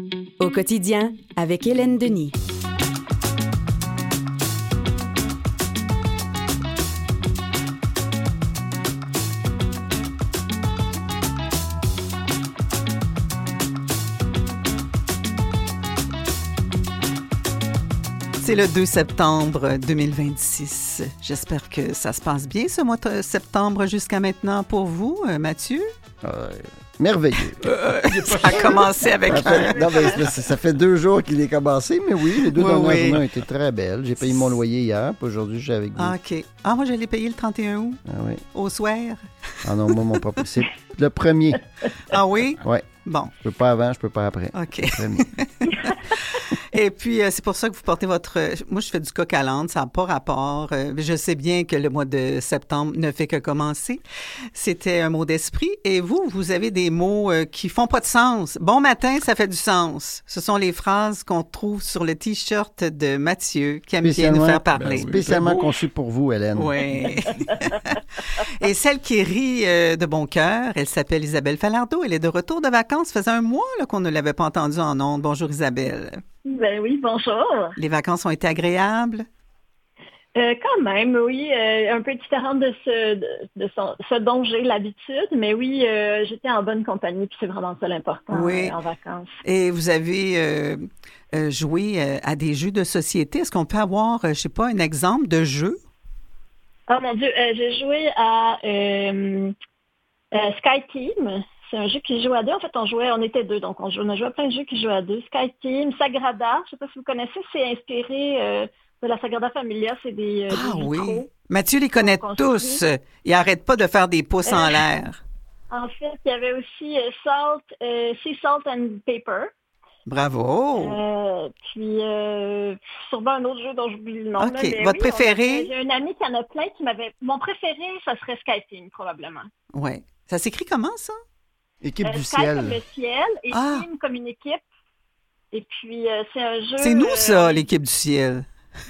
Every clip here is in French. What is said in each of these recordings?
Au quotidien, avec Hélène Denis. C'est le 2 septembre 2026. J'espère que ça se passe bien ce mois de septembre jusqu'à maintenant pour vous, Mathieu. Merveilleux. Ça a commencé avec ça fait 2 jours qu'il est commencé, mais oui, les 2 dernières journées ont été très belles. J'ai payé mon loyer hier, puis aujourd'hui, je suis avec vous. Ah, OK. Ah, moi, je l'ai payé le 31 août. Ah oui. Au soir. Ah non, moi, mon propre. C'est le premier. Ah oui? Oui. Bon. Je peux pas avant, je peux pas après. OK. Et puis, c'est pour ça que vous portez votre... Moi, je fais du coq à l'âne, ça n'a pas rapport. Je sais bien que le mois de septembre ne fait que commencer. C'était un mot d'esprit. Et vous avez des mots qui font pas de sens. Bon matin, ça fait du sens. Ce sont les phrases qu'on trouve sur le T-shirt de Mathieu qui aime bien nous faire parler. Ben oui, spécialement conçu pour vous, Hélène. Oui. Et celle qui rit de bon cœur, elle s'appelle Isabelle Falardeau. Elle est de retour de vacances. Ça faisait un mois là, qu'on ne l'avait pas entendue en ondes. Bonjour Isabelle. Ben oui, bonjour. Les vacances ont été agréables? Quand même, oui. Un peu différente de ce dont j'ai l'habitude, mais oui, j'étais en bonne compagnie, puis c'est vraiment ça l'important en vacances. Et vous avez joué à des jeux de société. Est-ce qu'on peut avoir, je sais pas, un exemple de jeu? Oh mon Dieu, j'ai joué à Sky Team. C'est un jeu qui joue à 2. En fait, on était 2, donc on a joué à plein de jeux qui jouent à 2. Sky Team, Sagrada, je ne sais pas si vous connaissez, c'est inspiré de la Sagrada Familia, c'est des oui. vitraux. Mathieu les connaît tous. Il n'arrête pas de faire des pouces en l'air. En fait, il y avait aussi Sea Salt and Paper. Bravo! Puis, sûrement un autre jeu dont j'oublie le nom. OK. Là, Votre préféré? J'ai un ami qui en a plein qui m'avait... Mon préféré, ça serait Sky Team, probablement. Oui. Ça s'écrit comment, ça? Équipe du Sky ciel. comme le ciel et Team comme une équipe. Et puis, c'est un jeu... C'est nous, ça, l'équipe du ciel.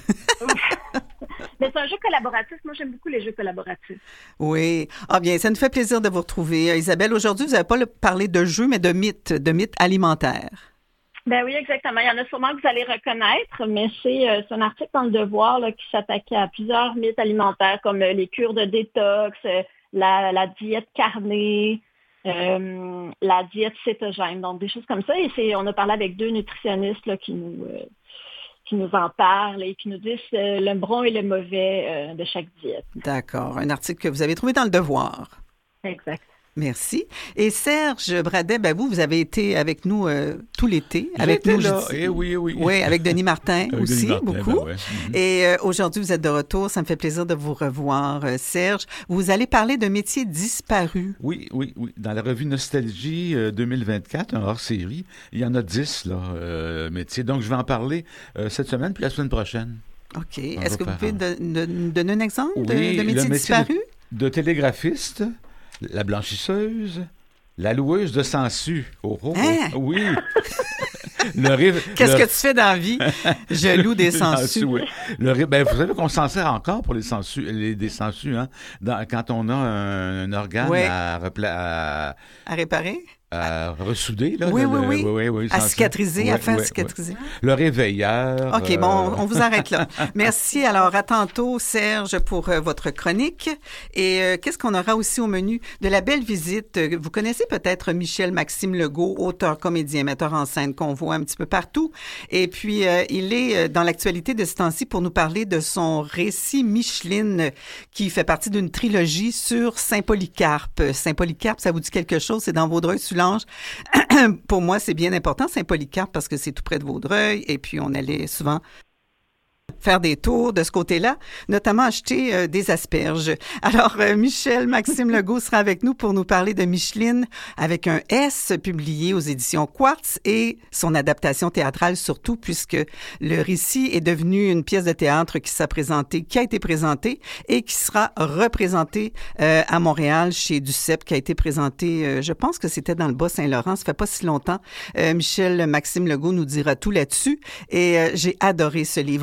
Mais c'est un jeu collaboratif. Moi, j'aime beaucoup les jeux collaboratifs. Oui. Ah bien, ça nous fait plaisir de vous retrouver. Isabelle, aujourd'hui, vous n'avez pas parlé de jeux, mais de mythes alimentaires. Ben oui, exactement. Il y en a sûrement que vous allez reconnaître, mais c'est un article dans Le Devoir là, qui s'attaquait à plusieurs mythes alimentaires, comme les cures de détox, la diète carnée, la diète cétogène, donc des choses comme ça. Et on a parlé avec 2 nutritionnistes là, qui nous en parlent et qui nous disent le bon et le mauvais de chaque diète. D'accord. Un article que vous avez trouvé dans Le Devoir. Exact. Merci. Et Serge Bradet, vous avez été avec nous tout l'été. Avec nous, là. Oui. Oui, avec Denis Martin aussi, Denis Martin, beaucoup. Ben ouais. Et aujourd'hui, vous êtes de retour. Ça me fait plaisir de vous revoir, Serge. Vous allez parler d'un métier disparu. Oui. Dans la revue Nostalgie 2024, un hors-série, il y en a 10 métiers. Donc, je vais en parler cette semaine puis la semaine prochaine. OK. Est-ce que vous pouvez nous donner un exemple de métier disparu? De télégraphiste, la blanchisseuse, la loueuse de sangsues. Hein? Oui. Qu'est-ce que tu fais dans la vie? Je loue des sangsues. Oui. Vous savez qu'on s'en sert encore pour des sangsues, hein? Quand on a un organe à réparer? À ressouder, là. Oui. À faire cicatriser. Le réveilleur. OK, on vous arrête là. Merci. Alors, à tantôt, Serge, pour votre chronique. Et qu'est-ce qu'on aura aussi au menu? De la belle visite. Vous connaissez peut-être Michel-Maxime Legault, auteur, comédien, metteur en scène qu'on voit un petit peu partout. Et puis, il est dans l'actualité de ce temps-ci pour nous parler de son récit Micheline, qui fait partie d'une trilogie sur Saint-Polycarpe. Saint-Polycarpe, ça vous dit quelque chose? C'est dans Vaudreuil-Soulanges. Pour moi, c'est bien important, Saint-Polycarpe, parce que c'est tout près de Vaudreuil, et puis on allait souvent faire des tours de ce côté-là, notamment acheter des asperges. Alors, Michel-Maxime Legault sera avec nous pour nous parler de Micheline avec un S, publié aux éditions Quartz, et son adaptation théâtrale surtout, puisque le récit est devenu une pièce de théâtre qui a été présentée et qui sera représentée à Montréal chez Duceppe, qui a été présentée, je pense que c'était dans le Bas-Saint-Laurent, ça fait pas si longtemps. Michel-Maxime Legault nous dira tout là-dessus, et j'ai adoré ce livre-là.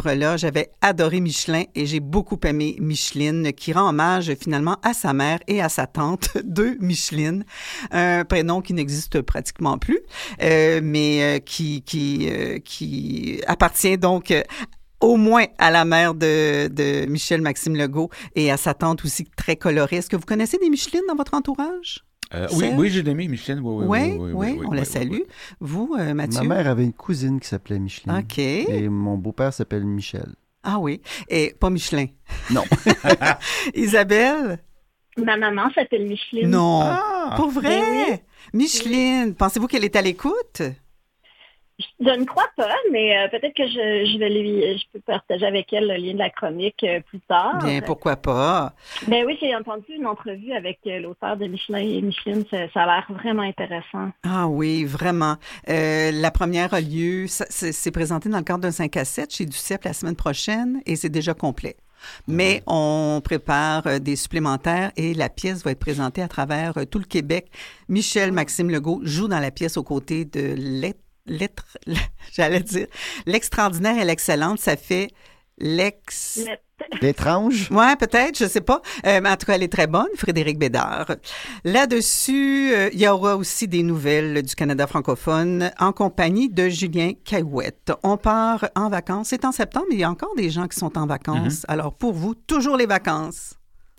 j'avais adoré Michelin et j'ai beaucoup aimé Micheline, qui rend hommage finalement à sa mère et à sa tante, deux Micheline, un prénom qui n'existe pratiquement plus, mais qui appartient donc au moins à la mère de Michel Maxime Legault et à sa tante aussi très colorée. Est-ce que vous connaissez des Michelines dans votre entourage? Oui, j'ai aimé Micheline. Oui, on la salue. Vous, Mathieu? Ma mère avait une cousine qui s'appelait Micheline. OK. Et mon beau-père s'appelle Michel. Ah oui. Et pas Michelin? Non. Isabelle? Ma maman s'appelle Micheline. Non. Ah! Pour vrai? Ben oui. Micheline, pensez-vous qu'elle est à l'écoute? Je ne crois pas, mais peut-être que je peux partager avec elle le lien de la chronique plus tard. Bien, pourquoi pas? Ben oui, j'ai entendu une entrevue avec l'auteur de Michelin et Micheline. Ça a l'air vraiment intéressant. Ah oui, vraiment. La première a lieu, c'est présenté dans le cadre d'un 5 à 7 chez Duceppe la semaine prochaine et c'est déjà complet. Mais on prépare des supplémentaires et la pièce va être présentée à travers tout le Québec. Michel Maxime Legault joue dans la pièce aux côtés de l'extraordinaire et l'excellente. Ça fait L'étrange? Ouais, peut-être, je sais pas. Mais en tout cas, elle est très bonne, Frédéric Bédard. Là-dessus, il y aura aussi des nouvelles du Canada francophone en compagnie de Julien Caillouette. On part en vacances. C'est en septembre, mais il y a encore des gens qui sont en vacances. Alors, pour vous, toujours les vacances.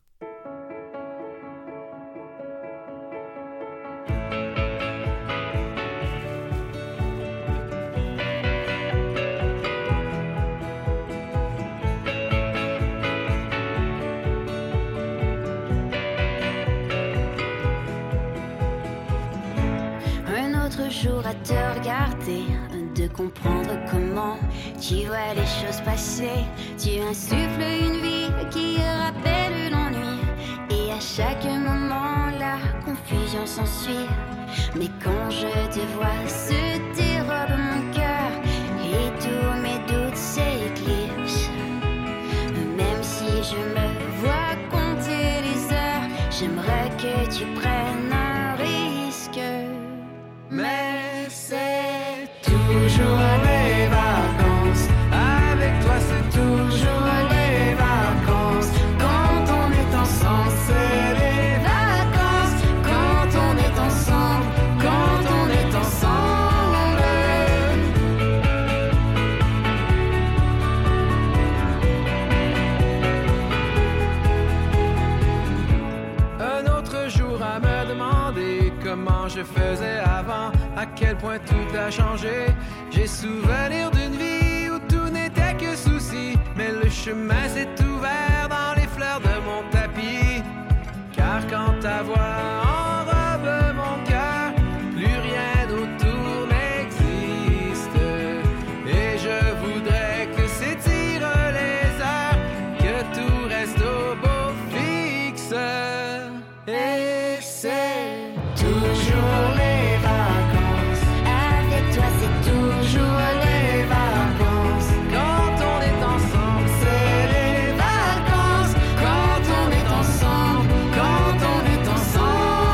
Jour à te regarder, de comprendre comment tu vois les choses passer. Tu insuffles une vie qui rappelle l'ennui, et à chaque moment la confusion s'ensuit. Mais quand je te vois se dérobe mon cœur et tous mes doutes s'éclipsent, même si je me vois compter les heures, j'aimerais que tu prennes un risque. Mais c'est toujours les vacances. Avec toi c'est toujours les vacances. Quand on est ensemble c'est les vacances. Quand on est ensemble, quand on est ensemble. Un autre jour à me demander comment je faisais avant, à quel point tout a changé. J'ai souvenir d'une vie où tout n'était que souci, mais le chemin s'est ouvert dans les fleurs de mon tapis. Car quand ta voix enrobe mon cœur, plus rien autour n'existe. Et je voudrais que s'étirent les heures, que tout reste au beau fixe. Et c'est toujours les vacances. Avec toi c'est toujours les vacances. Quand on est ensemble c'est les vacances. Quand on est ensemble, quand on est ensemble.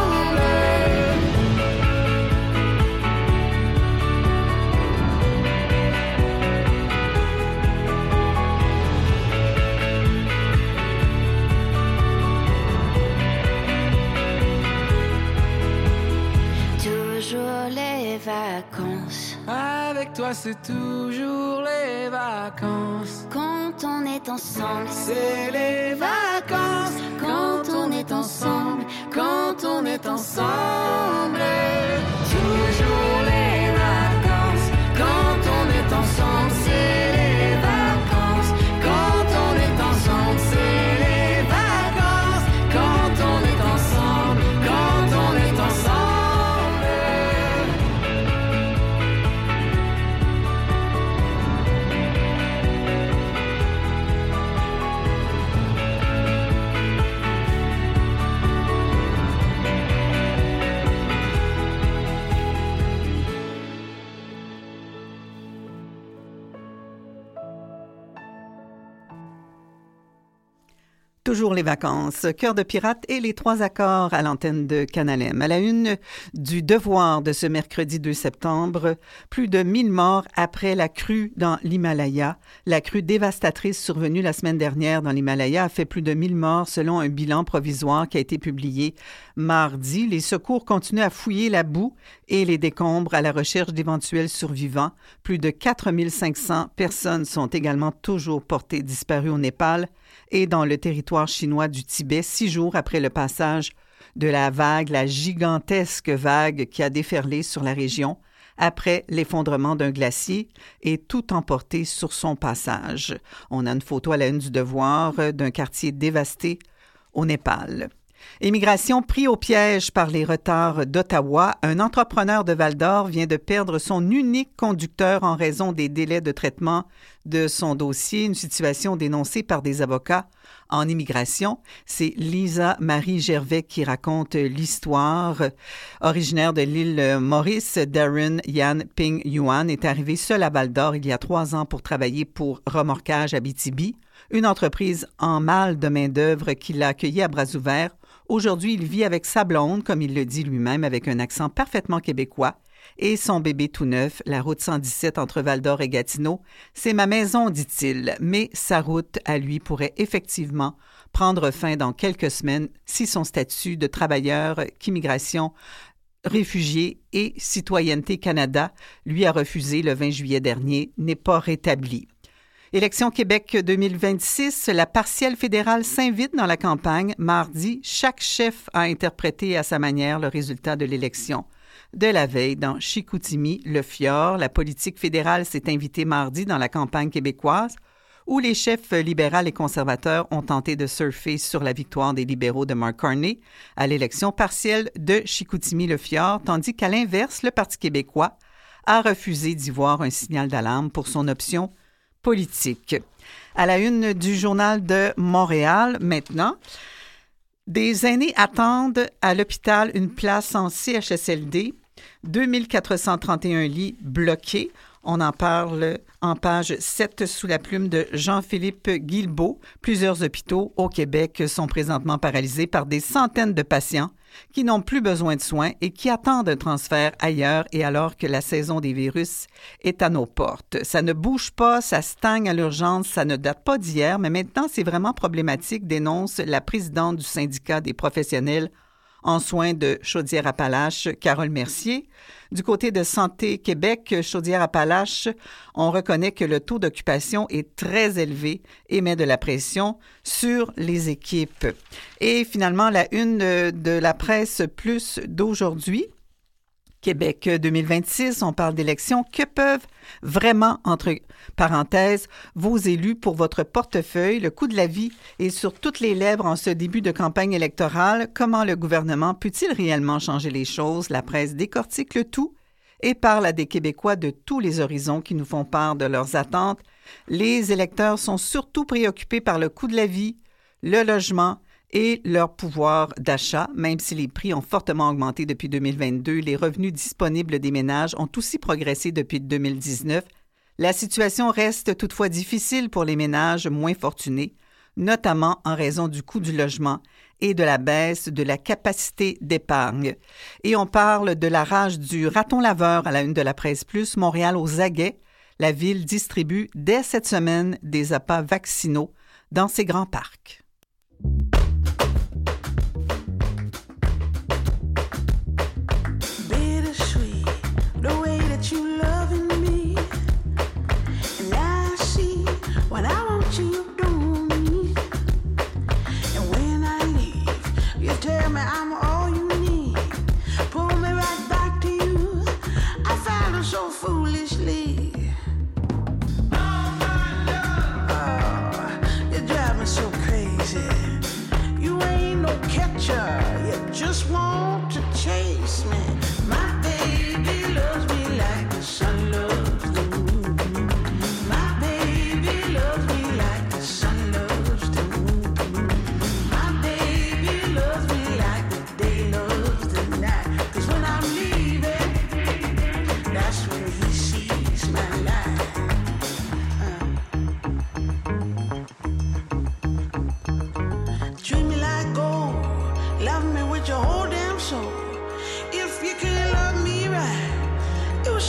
Toujours les vacances. Avec toi c'est toujours les vacances. Quand on est ensemble c'est les vacances. Quand on est ensemble, quand on est ensemble. Toujours les vacances. Quand on est ensemble c'est les vacances. Quand on est ensemble c'est les vacances. Quand on est ensemble, quand on est ensemble. toujours les vacances. Cœur de pirate et les 3 accords à l'antenne de Canal M. À la une du Devoir de ce mercredi 2 septembre, plus de 1000 morts après la crue dans l'Himalaya. La crue dévastatrice survenue la semaine dernière dans l'Himalaya a fait plus de 1000 morts selon un bilan provisoire qui a été publié mardi. Les secours continuent à fouiller la boue et les décombres à la recherche d'éventuels survivants. Plus de 4500 personnes sont également toujours portées disparues au Népal et dans le territoire chinois du Tibet, 6 jours après le passage de la gigantesque vague qui a déferlé sur la région après l'effondrement d'un glacier et tout emporté sur son passage. On a une photo à la une du Devoir d'un quartier dévasté au Népal. Immigration pris au piège par les retards d'Ottawa, un entrepreneur de Val-d'Or vient de perdre son unique conducteur en raison des délais de traitement de son dossier, une situation dénoncée par des avocats en immigration. C'est Lisa Marie Gervais qui raconte l'histoire. Originaire de l'île Maurice, Darren Yan Ping Yuan est arrivé seul à Val-d'Or il y a 3 ans pour travailler pour Remorquage Abitibi, une entreprise en mal de main-d'œuvre qui l'a accueilli à bras ouverts. Aujourd'hui, il vit avec sa blonde, comme il le dit lui-même, avec un accent parfaitement québécois, et son bébé tout neuf, la route 117 entre Val-d'Or et Gatineau. C'est ma maison, dit-il, mais sa route à lui pourrait effectivement prendre fin dans quelques semaines si son statut de travailleur qu'immigration, réfugié et Citoyenneté Canada lui a refusé le 20 juillet dernier n'est pas rétabli. Élection Québec 2026, la partielle fédérale s'invite dans la campagne. Mardi, chaque chef a interprété à sa manière le résultat de l'élection de la veille dans Chicoutimi, le Fjord. La politique fédérale s'est invitée mardi dans la campagne québécoise où les chefs libéraux et conservateurs ont tenté de surfer sur la victoire des libéraux de Mark Carney à l'élection partielle de Chicoutimi-le Fjord, tandis qu'à l'inverse, le Parti québécois a refusé d'y voir un signal d'alarme pour son option politique. À la une du Journal de Montréal, maintenant, des aînés attendent à l'hôpital une place en CHSLD, 2431 lits bloqués. On en parle en page 7 sous la plume de Jean-Philippe Guilbeault. Plusieurs hôpitaux au Québec sont présentement paralysés par des centaines de patients qui n'ont plus besoin de soins et qui attendent un transfert ailleurs et alors que la saison des virus est à nos portes. Ça ne bouge pas, ça stagne à l'urgence, ça ne date pas d'hier, mais maintenant c'est vraiment problématique, dénonce la présidente du syndicat des professionnels en soins de Chaudière-Appalaches, Carole Mercier. Du côté de Santé Québec, Chaudière-Appalaches, on reconnaît que le taux d'occupation est très élevé et met de la pression sur les équipes. Et finalement, la une de la presse plus d'aujourd'hui, Québec 2026, on parle d'élections. Que peuvent vraiment, entre parenthèses, vos élus pour votre portefeuille? Le coût de la vie est sur toutes les lèvres en ce début de campagne électorale. Comment le gouvernement peut-il réellement changer les choses? La presse décortique le tout et parle à des Québécois de tous les horizons qui nous font part de leurs attentes. Les électeurs sont surtout préoccupés par le coût de la vie, le logement et leur pouvoir d'achat. Même si les prix ont fortement augmenté depuis 2022, les revenus disponibles des ménages ont aussi progressé depuis 2019. La situation reste toutefois difficile pour les ménages moins fortunés, notamment en raison du coût du logement et de la baisse de la capacité d'épargne. Et on parle de la rage du raton laveur à la une de la Presse Plus. Montréal aux aguets. La ville distribue dès cette semaine des appâts vaccinaux dans ses grands parcs. Just want to chase me. My baby loves me like the sun loves the moon. My baby loves me like the sun loves the moon. My baby loves me like the day loves the night. 'Cause when I'm leaving, that's when he sees my light.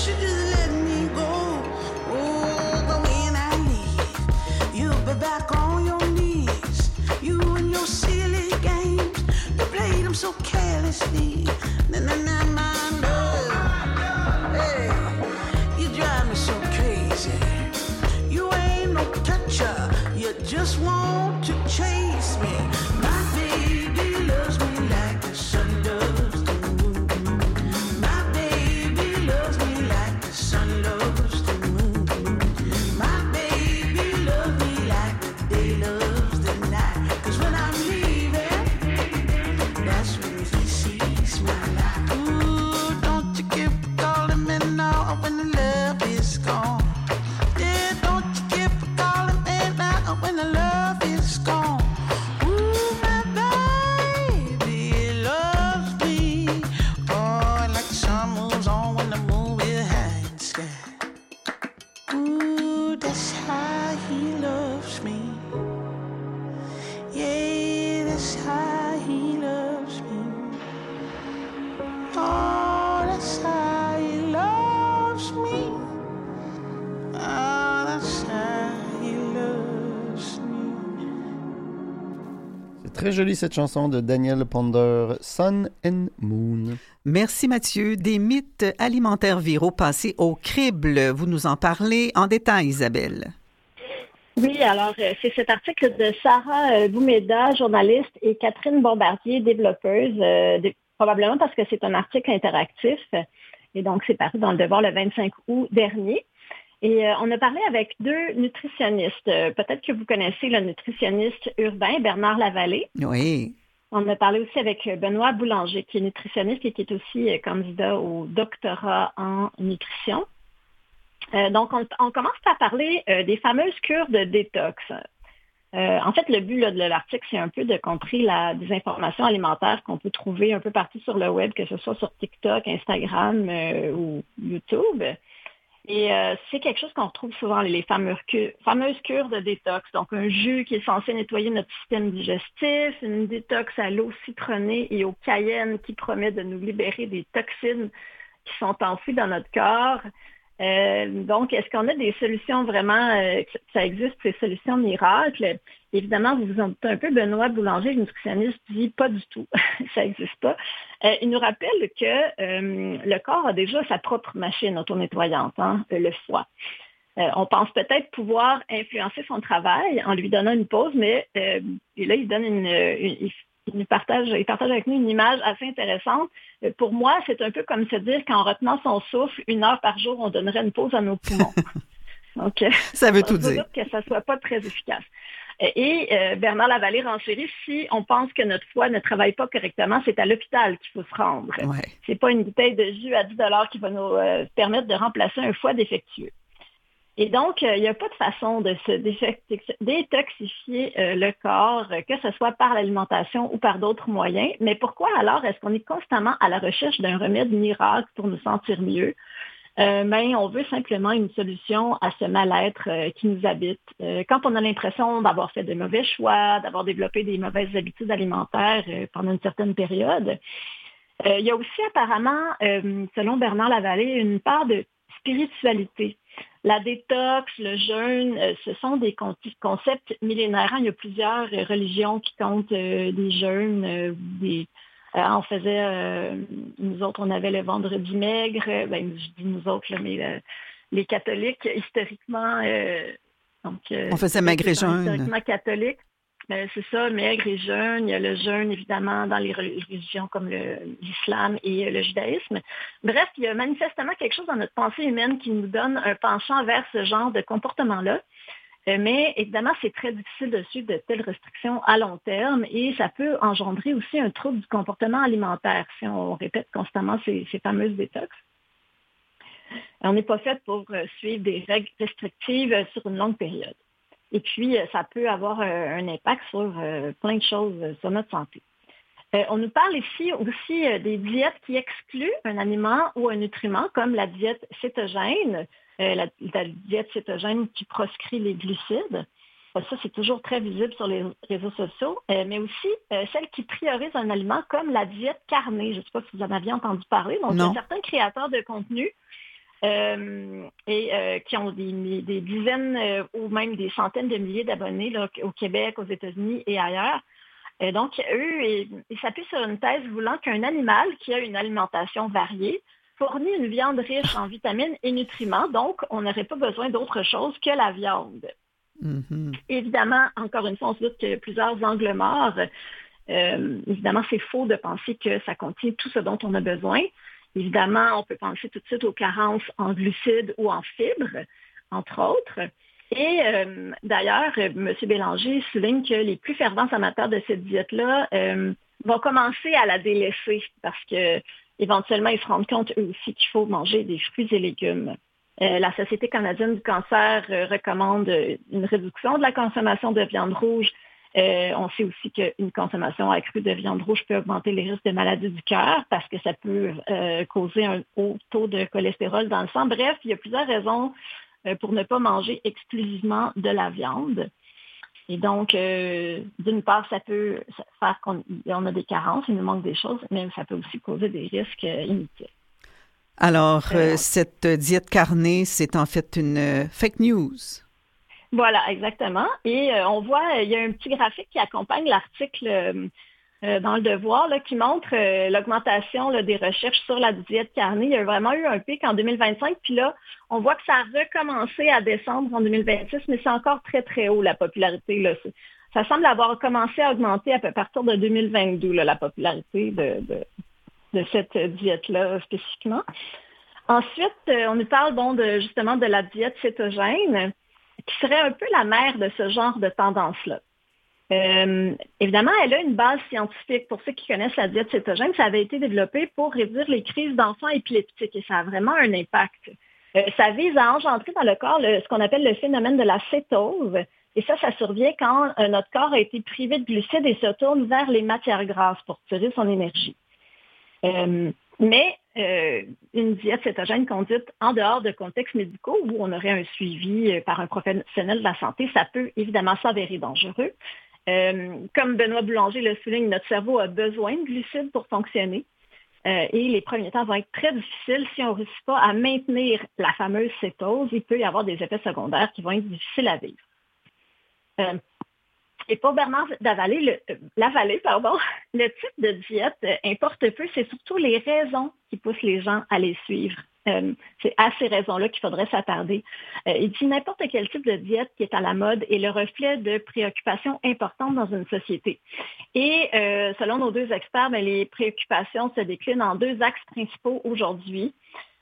should just let me go. Oh, but when I leave, you'll be back on your knees. You and your silly games, you played them so carelessly. Na na na, my love. Hey, you drive me so crazy. You ain't no toucher, you just want to chase me. My baby loves me like the sun loves the moon. My baby loves me like the sun loves the moon. My baby loves me like the day loves the night. 'Cause when I'm leaving, that's when he sees my light. Ooh, don't you keep calling me now when the love is gone. Yeah, don't you keep calling me now when the love is gone. Ooh, my baby loves me. Oh, like the sun moves on when the moon is high in the sky. Ooh, that's how he loves me. Yeah, that's how he loves me. Oh, that's how he loves me. Oh, that's how he loves me. C'est très joli cette chanson de Daniel Ponder, Sun and Moon. Merci Mathieu. Des mythes alimentaires viraux passés au crible. Vous nous en parlez en détail, Isabelle. Oui, alors c'est cet article de Sarah Boumeda, journaliste, et Catherine Bombardier, développeuse, probablement parce que c'est un article interactif. Et donc, c'est paru dans Le Devoir le 25 août dernier. Et on a parlé avec deux nutritionnistes. Peut-être que vous connaissez le nutritionniste urbain Bernard Lavallée. Oui. On a parlé aussi avec Benoît Boulanger, qui est nutritionniste et qui est aussi candidat au doctorat en nutrition. Donc, on commence par parler des fameuses cures de détox. En fait, le but là, de l'article, c'est un peu de contrer la désinformation alimentaire qu'on peut trouver un peu partout sur le web, que ce soit sur TikTok, Instagram ou YouTube. Et c'est quelque chose qu'on retrouve souvent, les fameuses cures de détox. Donc, un jus qui est censé nettoyer notre système digestif, une détox à l'eau citronnée et au cayenne qui promet de nous libérer des toxines qui sont enfouies dans notre corps. Donc, est-ce qu'on a des solutions vraiment, ça existe, ces solutions miracles? Évidemment, vous vous en doutez un peu, Benoît Boulanger, le nutritionniste, dit pas du tout, ça n'existe pas. Il nous rappelle que le corps a déjà sa propre machine auto-nettoyante, le foie. On pense peut-être pouvoir influencer son travail en lui donnant une pause, mais et là, il donne il partage avec nous une image assez intéressante. Pour moi, c'est un peu comme se dire qu'en retenant son souffle, 1 heure par jour, on donnerait une pause à nos poumons. Donc, ça veut tout dire. Que ça ne soit pas très efficace. Et Bernard Lavallée renchérit, si on pense que notre foie ne travaille pas correctement, c'est à l'hôpital qu'il faut se rendre. Ouais. C'est pas une bouteille de jus à 10 $ qui va nous permettre de remplacer un foie défectueux. Et donc, il n'y a pas de façon de se détoxifier le corps, que ce soit par l'alimentation ou par d'autres moyens. Mais pourquoi alors est-ce qu'on est constamment à la recherche d'un remède miracle pour nous sentir mieux? Mais on veut simplement une solution à ce mal-être qui nous habite. Quand on a l'impression d'avoir fait de mauvais choix, d'avoir développé des mauvaises habitudes alimentaires pendant une certaine période, il y a aussi apparemment, selon Bernard Lavallée, une part de spiritualité. La détox, le jeûne, ce sont des concepts millénaires. Il y a plusieurs religions qui comptent des jeûnes, on faisait, nous autres, on avait le vendredi maigre, je dis nous autres, là, mais les catholiques, historiquement, on faisait maigre et jeûne. Historiquement catholique, c'est ça, maigre et jeûne. Il y a le jeûne, évidemment, dans les religions comme l'islam et le judaïsme. Bref, il y a manifestement quelque chose dans notre pensée humaine qui nous donne un penchant vers ce genre de comportement-là. Mais évidemment, c'est très difficile de suivre de telles restrictions à long terme et ça peut engendrer aussi un trouble du comportement alimentaire si on répète constamment ces fameuses détox. On n'est pas fait pour suivre des règles restrictives sur une longue période. Et puis, ça peut avoir un impact sur plein de choses sur notre santé. On nous parle ici aussi des diètes qui excluent un aliment ou un nutriment, comme la diète cétogène, la diète cétogène qui proscrit les glucides. Ça, c'est toujours très visible sur les réseaux sociaux, mais aussi celle qui priorise un aliment comme la diète carnée. Je ne sais pas si vous en aviez entendu parler. Donc, il y a certains créateurs de contenu qui ont des dizaines ou même des centaines de milliers d'abonnés là, au Québec, aux États-Unis et ailleurs. Donc, eux, ils s'appuient sur une thèse voulant qu'un animal qui a une alimentation variée fournit une viande riche en vitamines et nutriments. Donc, on n'aurait pas besoin d'autre chose que la viande. Mm-hmm. Évidemment, encore une fois, on se doute qu'il y a plusieurs angles morts. Évidemment, c'est faux de penser que ça contient tout ce dont on a besoin. Évidemment, on peut penser tout de suite aux carences en glucides ou en fibres, entre autres. Et d'ailleurs, M. Bélanger souligne que les plus fervents amateurs de cette diète-là vont commencer à la délaisser parce que éventuellement, ils se rendent compte eux aussi qu'il faut manger des fruits et légumes. La Société canadienne du cancer recommande une réduction de la consommation de viande rouge. On sait aussi qu'une consommation accrue de viande rouge peut augmenter les risques de maladies du cœur parce que ça peut causer un haut taux de cholestérol dans le sang. Bref, il y a plusieurs raisons pour ne pas manger exclusivement de la viande. Et donc, d'une part, ça peut faire qu'on a des carences, il nous manque des choses, mais ça peut aussi causer des risques inutiles. Alors, cette diète carnée, c'est en fait une fake news. Voilà, exactement. Et on voit, il y a un petit graphique qui accompagne l'article dans Le Devoir là, qui montre l'augmentation là, des recherches sur la diète carnée. Il y a vraiment eu un pic en 2025, puis là, on voit que ça a recommencé à descendre en 2026, mais c'est encore très, très haut, la popularité. Là. Ça semble avoir commencé à augmenter à partir de 2022, là, la popularité de cette diète-là spécifiquement. Ensuite, on nous parle justement de la diète cétogène, qui serait un peu la mère de ce genre de tendance-là. Évidemment, elle a une base scientifique. Pour ceux qui connaissent la diète cétogène, ça avait été développé pour réduire les crises d'enfants épileptiques et ça a vraiment un impact. Ça vise à engendrer dans le corps ce qu'on appelle le phénomène de la cétose. Et ça survient quand notre corps a été privé de glucides et se tourne vers les matières grasses pour tirer son énergie. Mais une diète cétogène conduite en dehors de contextes médicaux où on aurait un suivi par un professionnel de la santé, ça peut évidemment s'avérer dangereux. Comme Benoît Boulanger le souligne, notre cerveau a besoin de glucides pour fonctionner. Et les premiers temps vont être très difficiles si on ne réussit pas à maintenir la fameuse cétose. Il peut y avoir des effets secondaires qui vont être difficiles à vivre. Et pour Bernard Lavalée, le type de diète importe peu, c'est surtout les raisons qui poussent les gens à les suivre. C'est à ces raisons-là qu'il faudrait s'attarder. Il dit n'importe quel type de diète qui est à la mode est le reflet de préoccupations importantes dans une société. Et selon nos deux experts, les préoccupations se déclinent en deux axes principaux aujourd'hui.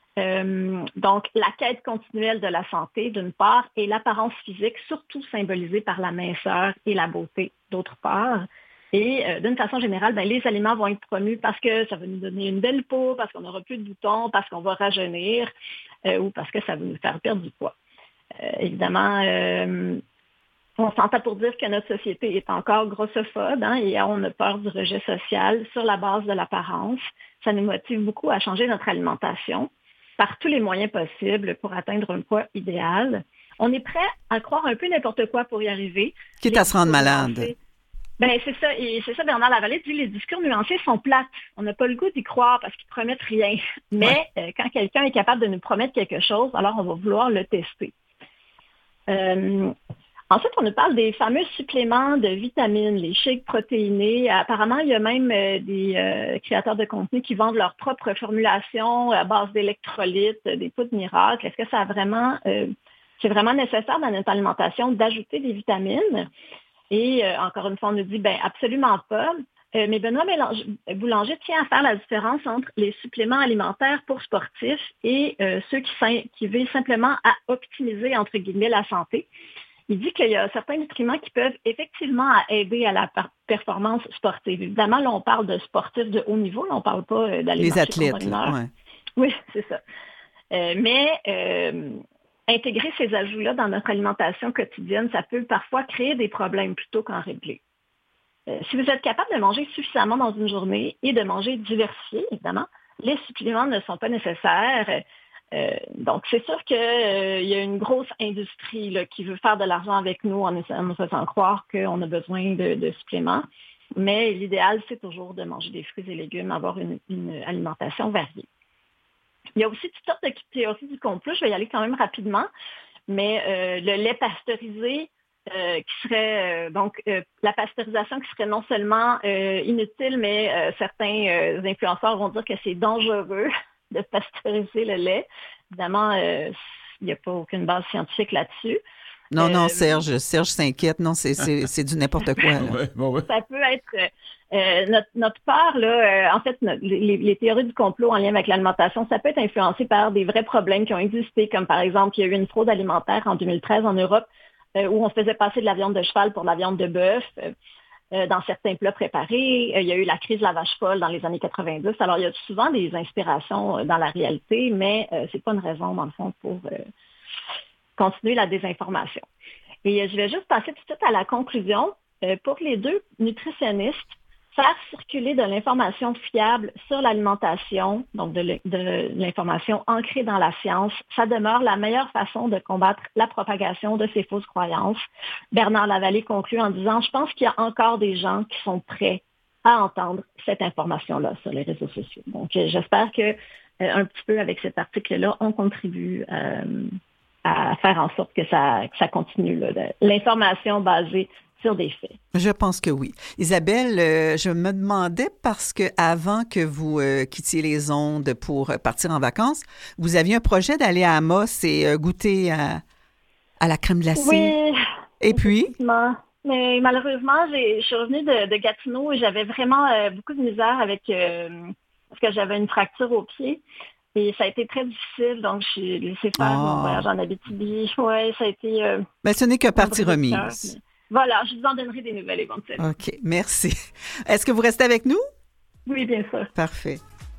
Donc, la quête continuelle de la santé, d'une part, et l'apparence physique, surtout symbolisée par la minceur et la beauté, d'autre part. Et d'une façon générale, les aliments vont être promus parce que ça va nous donner une belle peau, parce qu'on n'aura plus de boutons, parce qu'on va rajeunir ou parce que ça va nous faire perdre du poids. Évidemment, on s'entend pour dire que notre société est encore grossophobe et on a peur du rejet social sur la base de l'apparence. Ça nous motive beaucoup à changer notre alimentation par tous les moyens possibles pour atteindre un poids idéal. On est prêt à croire un peu n'importe quoi pour y arriver. Quitte à se rendre malade. C'est ça. Et c'est ça, Bernard Lavalée dit, les discours nuancés sont plates. On n'a pas le goût d'y croire parce qu'ils promettent rien. Mais quand quelqu'un est capable de nous promettre quelque chose, alors on va vouloir le tester. Ensuite, on nous parle des fameux suppléments de vitamines, les shakes protéinés. Apparemment, il y a même des créateurs de contenu qui vendent leur propre formulation à base d'électrolytes, des poudres miracles. Est-ce que c'est vraiment nécessaire dans notre alimentation d'ajouter des vitamines? Et encore une fois, on nous dit absolument pas. Mais Benoît Boulanger tient à faire la différence entre les suppléments alimentaires pour sportifs et ceux qui visent simplement à optimiser, entre guillemets, la santé. Il dit qu'il y a certains nutriments qui peuvent effectivement aider à la performance sportive. Évidemment, là, on parle de sportifs de haut niveau, là, on ne parle pas d'aller les athlètes, ouais. Oui, c'est ça. Mais intégrer ces ajouts-là dans notre alimentation quotidienne, ça peut parfois créer des problèmes plutôt qu'en régler. Si vous êtes capable de manger suffisamment dans une journée et de manger diversifié, évidemment, les suppléments ne sont pas nécessaires. Donc, c'est sûr qu'il y a une grosse industrie là, qui veut faire de l'argent avec nous en nous faisant croire qu'on a besoin de suppléments. Mais l'idéal, c'est toujours de manger des fruits et légumes, avoir une alimentation variée. Il y a aussi toutes sortes de théories du complot. Je vais y aller quand même rapidement. Mais le lait pasteurisé, qui serait la pasteurisation qui serait non seulement inutile, mais certains influenceurs vont dire que c'est dangereux de pasteuriser le lait. Évidemment, il n'y a pas aucune base scientifique là-dessus. Non, Serge s'inquiète. Non, c'est du n'importe quoi. Ouais. Ça peut être notre peur, là, en fait, les théories du complot en lien avec l'alimentation, ça peut être influencé par des vrais problèmes qui ont existé, comme par exemple, il y a eu une fraude alimentaire en 2013 en Europe où on faisait passer de la viande de cheval pour de la viande de bœuf dans certains plats préparés. Il y a eu la crise de la vache folle dans les années 90. Alors, il y a souvent des inspirations dans la réalité, mais c'est pas une raison, dans le fond, pour continuer la désinformation. Et je vais juste passer tout de suite à la conclusion. Pour les deux nutritionnistes, faire circuler de l'information fiable sur l'alimentation, donc de l'information ancrée dans la science, ça demeure la meilleure façon de combattre la propagation de ces fausses croyances. Bernard Lavallée conclut en disant « Je pense qu'il y a encore des gens qui sont prêts à entendre cette information-là sur les réseaux sociaux. » Donc, j'espère que un petit peu avec cet article-là, on contribue à faire en sorte que ça continue, là, l'information basée sur des faits. Je pense que oui. Isabelle, je me demandais, parce que avant que vous quittiez les ondes pour partir en vacances, vous aviez un projet d'aller à Amos et goûter à la crème glacée. Oui. Et puis? Mais malheureusement, je suis revenue de Gatineau et j'avais vraiment beaucoup de misère parce que j'avais une fracture au pied. Et ça a été très difficile, donc j'ai laissé faire mon voyage en Abitibi. Oui, ça a été... ce n'est que partie remise. Voilà, je vous en donnerai des nouvelles éventuellement. OK, merci. Est-ce que vous restez avec nous? Oui, bien sûr. Parfait.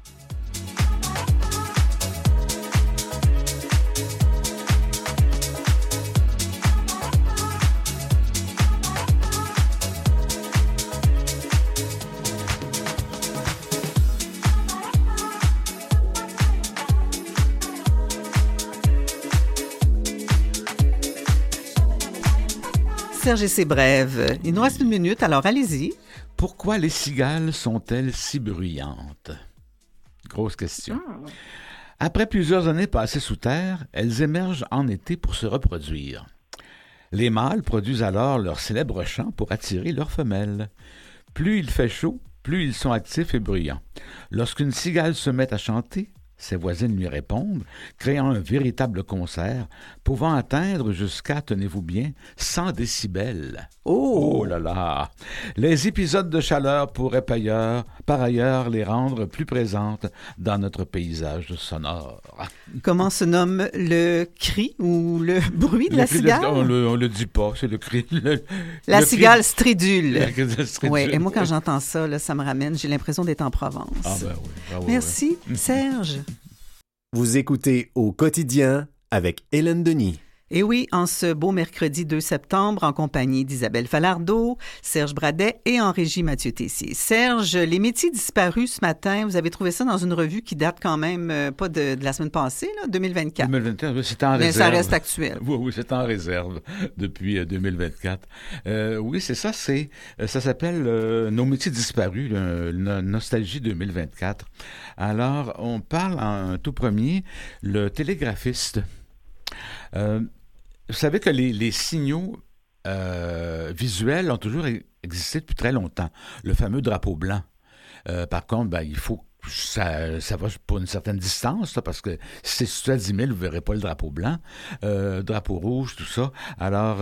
Serge et ses brèves. Il nous reste une minute, alors allez-y. Pourquoi les cigales sont-elles si bruyantes? Grosse question. Après plusieurs années passées sous terre, elles émergent en été pour se reproduire. Les mâles produisent alors leur célèbre chant pour attirer leurs femelles. Plus il fait chaud, plus ils sont actifs et bruyants. Lorsqu'une cigale se met à chanter, ses voisines lui répondent, créant un véritable concert, pouvant atteindre jusqu'à, tenez-vous bien, 100 décibels. Oh là là! Les épisodes de chaleur pourraient par ailleurs les rendre plus présentes dans notre paysage sonore. Comment se nomme le cri ou le bruit de la cigale? On le dit pas, c'est le cri. La cigale stridule. Oui, et moi, quand j'entends ça, là, ça me ramène, j'ai l'impression d'être en Provence. Ah ben oui. Bravo, merci, Serge. Vous écoutez Au quotidien avec Hélène Denis. Et oui, en ce beau mercredi 2 septembre, en compagnie d'Isabelle Falardeau, Serge Bradet et en régie Mathieu Tessier. Serge, les métiers disparus ce matin, vous avez trouvé ça dans une revue qui date quand même pas de la semaine passée, là, 2024. 2024, oui, c'est en réserve. Mais ça reste actuel. Oui, c'est en réserve depuis 2024. Oui, c'est ça, ça s'appelle Nos métiers disparus, Nostalgie 2024. Alors, on parle en tout premier, le télégraphiste. Vous savez que les signaux visuels ont toujours existé depuis très longtemps. Le fameux drapeau blanc. Par contre, il faut que ça va pour une certaine distance, là, parce que si c'est situé à 10 000, vous ne verrez pas le drapeau blanc. Drapeau rouge, tout ça. Alors,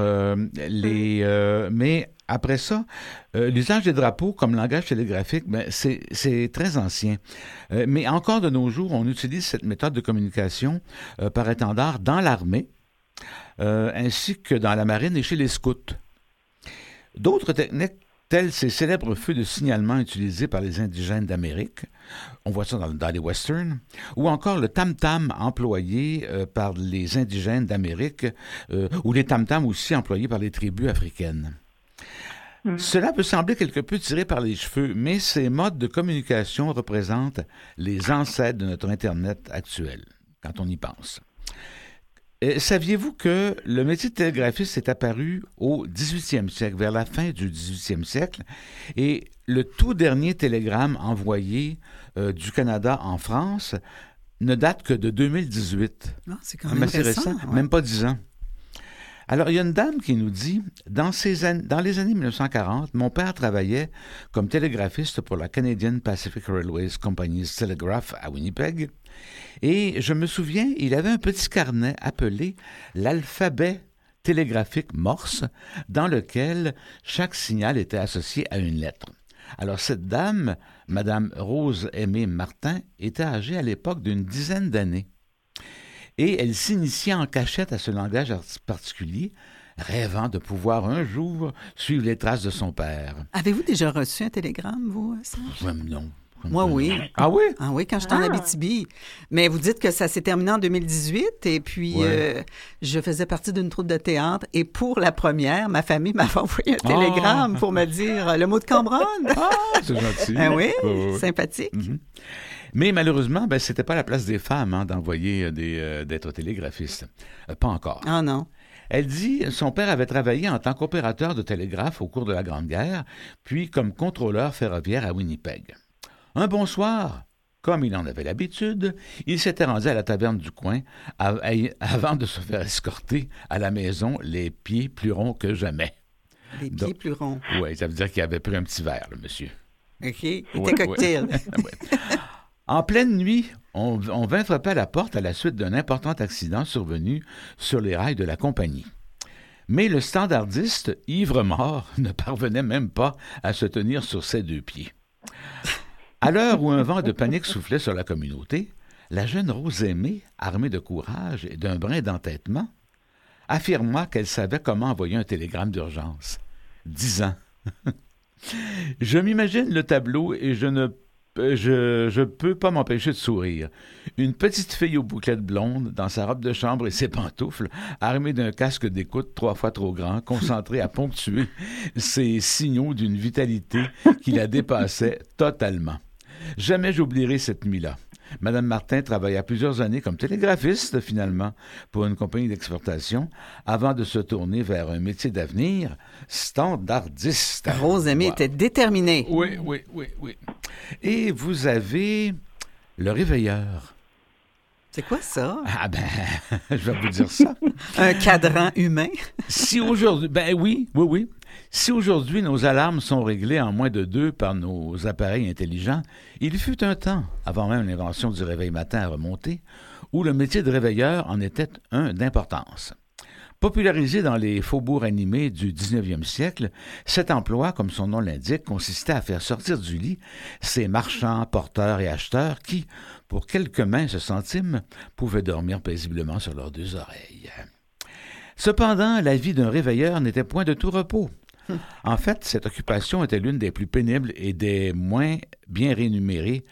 mais après ça, l'usage des drapeaux comme langage télégraphique, c'est très ancien. Mais encore de nos jours, on utilise cette méthode de communication par étendard dans l'armée, ainsi que dans la marine et chez les scouts. D'autres techniques, tels ces célèbres feux de signalement utilisés par les indigènes d'Amérique, on voit ça dans les westerns, ou encore le tam-tam employé par les indigènes d'Amérique, ou les tam-tams aussi employés par les tribus africaines. Cela peut sembler quelque peu tiré par les cheveux, mais ces modes de communication représentent les ancêtres de notre Internet actuel, quand on y pense. Saviez-vous que le métier de télégraphiste est apparu au 18e siècle, vers la fin du 18e siècle, et le tout dernier télégramme envoyé du Canada en France ne date que de 2018. Ah, c'est quand même assez récent. Ouais. Même pas 10 ans. Alors, il y a une dame qui nous dit, dans les années 1940, mon père travaillait comme télégraphiste pour la Canadian Pacific Railways Company's Telegraph à Winnipeg. Et je me souviens, il avait un petit carnet appelé l'alphabet télégraphique Morse, dans lequel chaque signal était associé à une lettre. Alors, cette dame, Madame Rose-Aimée Martin, était âgée à l'époque d'une dizaine d'années. Et elle s'initiait en cachette à ce langage particulier, rêvant de pouvoir un jour suivre les traces de son père. Avez-vous déjà reçu un télégramme, vous, Serge? Non. Moi, oui. Ah oui? Ah oui, quand j'étais en Abitibi. Mais vous dites que ça s'est terminé en 2018 et puis je faisais partie d'une troupe de théâtre et pour la première, ma famille m'avait envoyé un télégramme pour me dire le mot de Cambronne. Ah, c'est gentil. Ah oui, sympathique. Mm-hmm. Mais malheureusement, c'était pas la place des femmes d'envoyer d'être télégraphiste. Pas encore. Ah non. Elle dit son père avait travaillé en tant qu'opérateur de télégraphe au cours de la Grande Guerre, puis comme contrôleur ferroviaire à Winnipeg. Un bon soir, comme il en avait l'habitude, il s'était rendu à la taverne du coin avant de se faire escorter à la maison les pieds plus ronds que jamais. Les pieds plus ronds. Oui, ça veut dire qu'il avait pris un petit verre, le monsieur. OK, il était cocktail. Ouais. En pleine nuit, on vint frapper à la porte à la suite d'un important accident survenu sur les rails de la compagnie. Mais le standardiste, ivre-mort, ne parvenait même pas à se tenir sur ses deux pieds. À l'heure où un vent de panique soufflait sur la communauté, la jeune Rose-Aimée, armée de courage et d'un brin d'entêtement, affirma qu'elle savait comment envoyer un télégramme d'urgence. 10 ans. Je m'imagine le tableau et je peux pas m'empêcher de sourire. Une petite fille aux bouclettes blondes, dans sa robe de chambre et ses pantoufles, armée d'un casque d'écoute 3 fois trop grand, concentrée à ponctuer ces signaux d'une vitalité qui la dépassait totalement. Jamais j'oublierai cette nuit-là. Madame Martin travailla plusieurs années comme télégraphiste, finalement, pour une compagnie d'exportation, avant de se tourner vers un métier d'avenir, standardiste. Rose-Aimée était déterminée. Oui. Et vous avez le réveilleur. C'est quoi ça? Ah ben, je vais vous dire ça. Un cadran humain? Si aujourd'hui... oui. Si aujourd'hui nos alarmes sont réglées en moins de 2 par nos appareils intelligents, il fut un temps, avant même l'invention du réveil matin à remonter, où le métier de réveilleur en était un d'importance. Popularisé dans les faubourgs animés du 19e siècle, cet emploi, comme son nom l'indique, consistait à faire sortir du lit ces marchands, porteurs et acheteurs qui, pour quelques minces centimes, pouvaient dormir paisiblement sur leurs 2 oreilles. Cependant, la vie d'un réveilleur n'était point de tout repos. En fait, cette occupation était l'une des plus pénibles et des moins bien rémunérées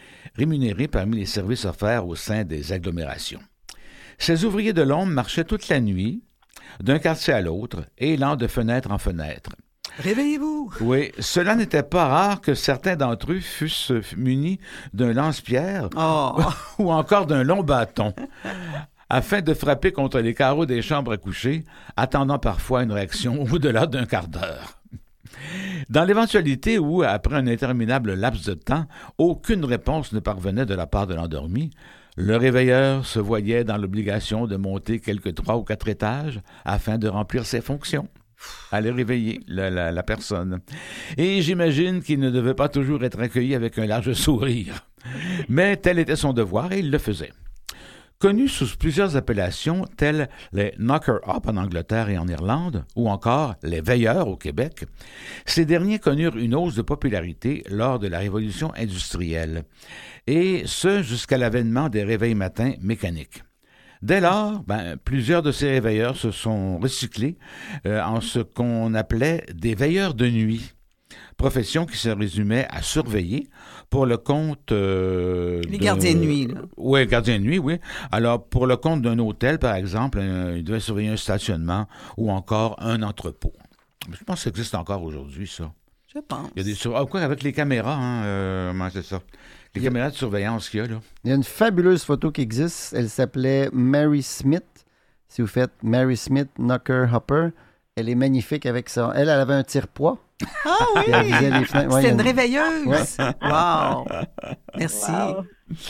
parmi les services offerts au sein des agglomérations. Ces ouvriers de l'ombre marchaient toute la nuit, d'un quartier à l'autre, et allant de fenêtre en fenêtre. Réveillez-vous! Oui, cela n'était pas rare que certains d'entre eux fussent munis d'un lance-pierre ou encore d'un long bâton, afin de frapper contre les carreaux des chambres à coucher, attendant parfois une réaction au-delà d'un quart d'heure. Dans l'éventualité où, après un interminable laps de temps, aucune réponse ne parvenait de la part de l'endormi, le réveilleur se voyait dans l'obligation de monter quelques 3 ou 4 étages afin de remplir ses fonctions, aller réveiller la personne. Et j'imagine qu'il ne devait pas toujours être accueilli avec un large sourire. Mais tel était son devoir et il le faisait. Connu sous plusieurs appellations telles les knocker-up en Angleterre et en Irlande, ou encore les veilleurs au Québec, ces derniers connurent une hausse de popularité lors de la Révolution industrielle, et ce jusqu'à l'avènement des réveils matins mécaniques. Dès lors, plusieurs de ces réveilleurs se sont recyclés en ce qu'on appelait des veilleurs de nuit, profession qui se résumait à surveiller pour le compte... les gardiens de nuit, là. Oui, gardiens de nuit, oui. Alors, pour le compte d'un hôtel, par exemple, il devait surveiller un stationnement ou encore un entrepôt. Je pense que ça existe encore aujourd'hui, ça. Je pense. Il y a quoi, avec les caméras, c'est ça. Les caméras de surveillance qu'il y a, là. Il y a une fabuleuse photo qui existe. Elle s'appelait Mary Smith. Si vous faites Mary Smith Knocker Hopper, elle est magnifique avec ça. Elle avait un tire-poids. Ah oui! Qui avisait les fenêtres. Ouais, il y C'était a une réveilleuse. Ouais. Wow! Merci. Wow.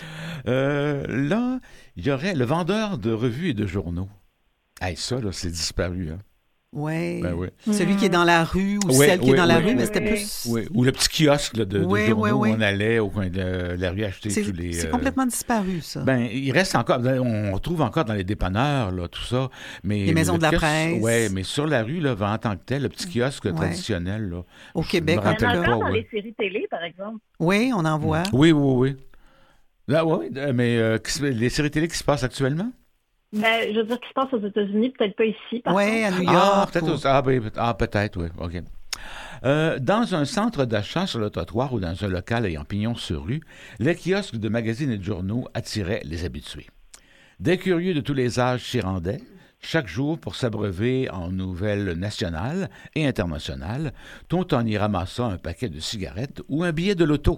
Là, il y aurait le vendeur de revues et de journaux. Hey, ça, là, c'est disparu. Hein. Oui. Ben oui. Celui qui est dans la rue ou Ouais, celle qui est ouais, dans la ouais, rue, mais ouais. c'était plus... Oui, ou le petit kiosque là, de Oui, journaux oui, oui. où on allait au coin de la rue acheter C'est tous les... c'est complètement disparu, ça. Ben, il reste encore, on retrouve encore dans les dépanneurs, là, tout ça. Mais Les maisons le de la kiosque, presse. Oui, mais sur la rue, là, en tant que tel, le petit kiosque traditionnel, là. Au je Québec, me Il y en rappelle a pas, encore dans oui. les séries télé, par exemple. Oui, on en voit. Oui, oui, oui. Là, oui, mais les séries télé qui se passent actuellement? Ben, je veux dire, qui se passe aux États-Unis, peut-être pas ici, par Oui, contre. à New Ah, York. peut-être ou- aussi. Peut-être, oui. OK. Dans un centre d'achat sur le trottoir ou dans un local ayant pignon sur rue, les kiosques de magazines et de journaux attiraient les habitués. Des curieux de tous les âges s'y rendaient, chaque jour pour s'abreuver en nouvelles nationales et internationales, tout en y ramassant un paquet de cigarettes ou un billet de loto.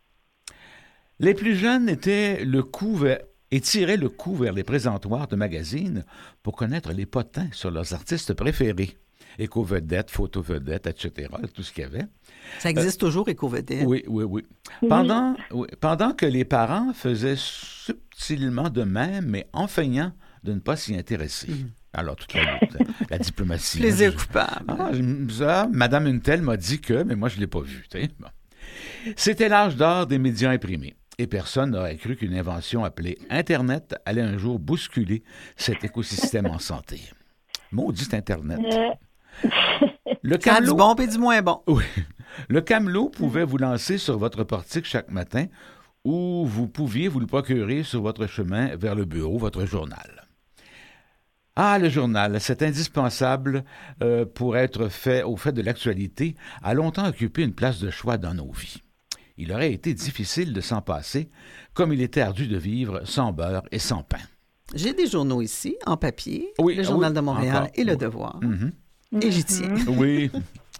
Les plus jeunes étaient et tiraient le coup vers les présentoirs de magazines pour connaître les potins sur leurs artistes préférés. Éco-vedettes, photo-vedettes, etc., tout ce qu'il y avait. Ça existe toujours, Éco-Vedette. Oui, oui, oui. Pendant que les parents faisaient subtilement de même, mais en feignant de ne pas s'y intéresser. Alors, toute la diplomatie. Plaisir hein, coupable. Madame Untel m'a dit que, mais moi, je ne l'ai pas vu. Bon. C'était l'âge d'or des médias imprimés. Et personne n'aurait cru qu'une invention appelée Internet allait un jour bousculer cet écosystème en santé. Maudit Internet. Le Ça a du camelot, bon et du moins bon. oui. Le camelot pouvait vous lancer sur votre portique chaque matin ou vous pouviez vous le procurer sur votre chemin vers le bureau, votre journal. Ah, le journal, c'est indispensable pour être fait au fait de l'actualité, a longtemps occupé une place de choix dans nos vies. Il aurait été difficile de s'en passer, comme il était ardu de vivre sans beurre et sans pain. J'ai des journaux ici, en papier, Oui, le Journal oui, de Montréal encore. et Le Oui. Devoir. Mhm. Et j'y tiens. Oui.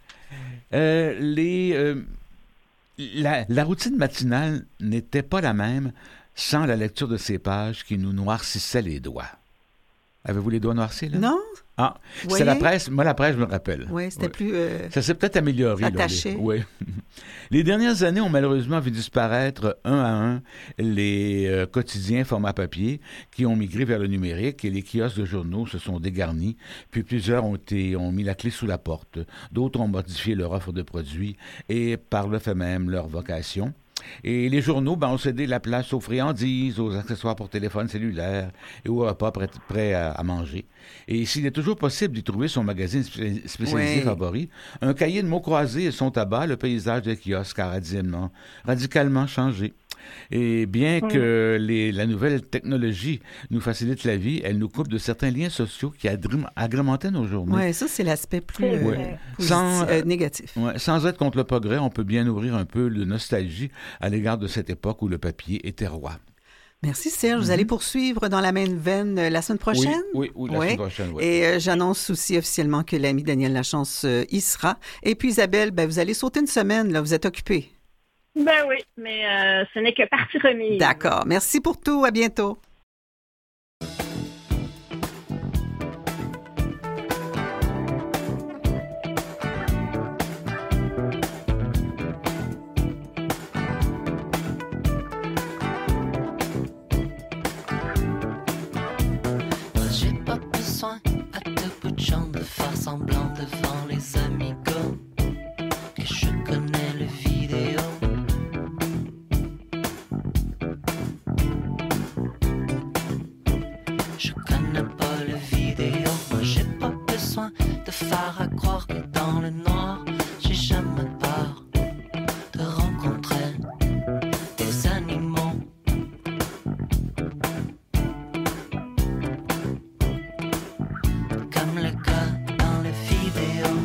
La routine matinale n'était pas la même sans la lecture de ces pages qui nous noircissaient les doigts. Avez-vous les doigts noircis, là? Non? Ah, Vous c'est la voyez? presse. Moi, la presse, je me rappelle. Oui, c'était Oui. plus... Ça s'est peut-être amélioré. Attaché. Oui. Les dernières années ont malheureusement vu disparaître un à un les quotidiens format papier qui ont migré vers le numérique et les kiosques de journaux se sont dégarnis. Puis plusieurs ont mis la clé sous la porte. D'autres ont modifié leur offre de produits et par le fait même leur vocation. Et les journaux ont cédé la place aux friandises, aux accessoires pour téléphone cellulaire et aux repas prêts à manger. Et s'il est toujours possible d'y trouver son magazine spécialisé Oui. favori, un cahier de mots croisés et son tabac, le paysage des kiosques a radicalement changé. Et bien que la nouvelle technologie nous facilite la vie, elle nous coupe de certains liens sociaux qui agrémentaient nos journées. Oui, ça, c'est l'aspect plus C'est vrai. négatif. Ouais, sans être contre le progrès, on peut bien ouvrir un peu de nostalgie à l'égard de cette époque où le papier était roi. Merci, Serge. Vous allez poursuivre dans la même veine la semaine prochaine? Oui, la semaine prochaine, oui. Et j'annonce aussi officiellement que l'ami Daniel Lachance y sera. Et puis, Isabelle, vous allez sauter une semaine, là. Vous êtes occupée. Ben oui, mais ce n'est que partie remise. D'accord. Merci pour tout. À bientôt. J'ai pas besoin à deux bouts de jambes de faire semblant devant les amigos que je connais le vidéo. Je connais pas le vidéo. Moi j'ai pas besoin de faire à croire que dans le noir j'ai jamais peur de rencontrer des animaux. Comme le gars dans les vidéos.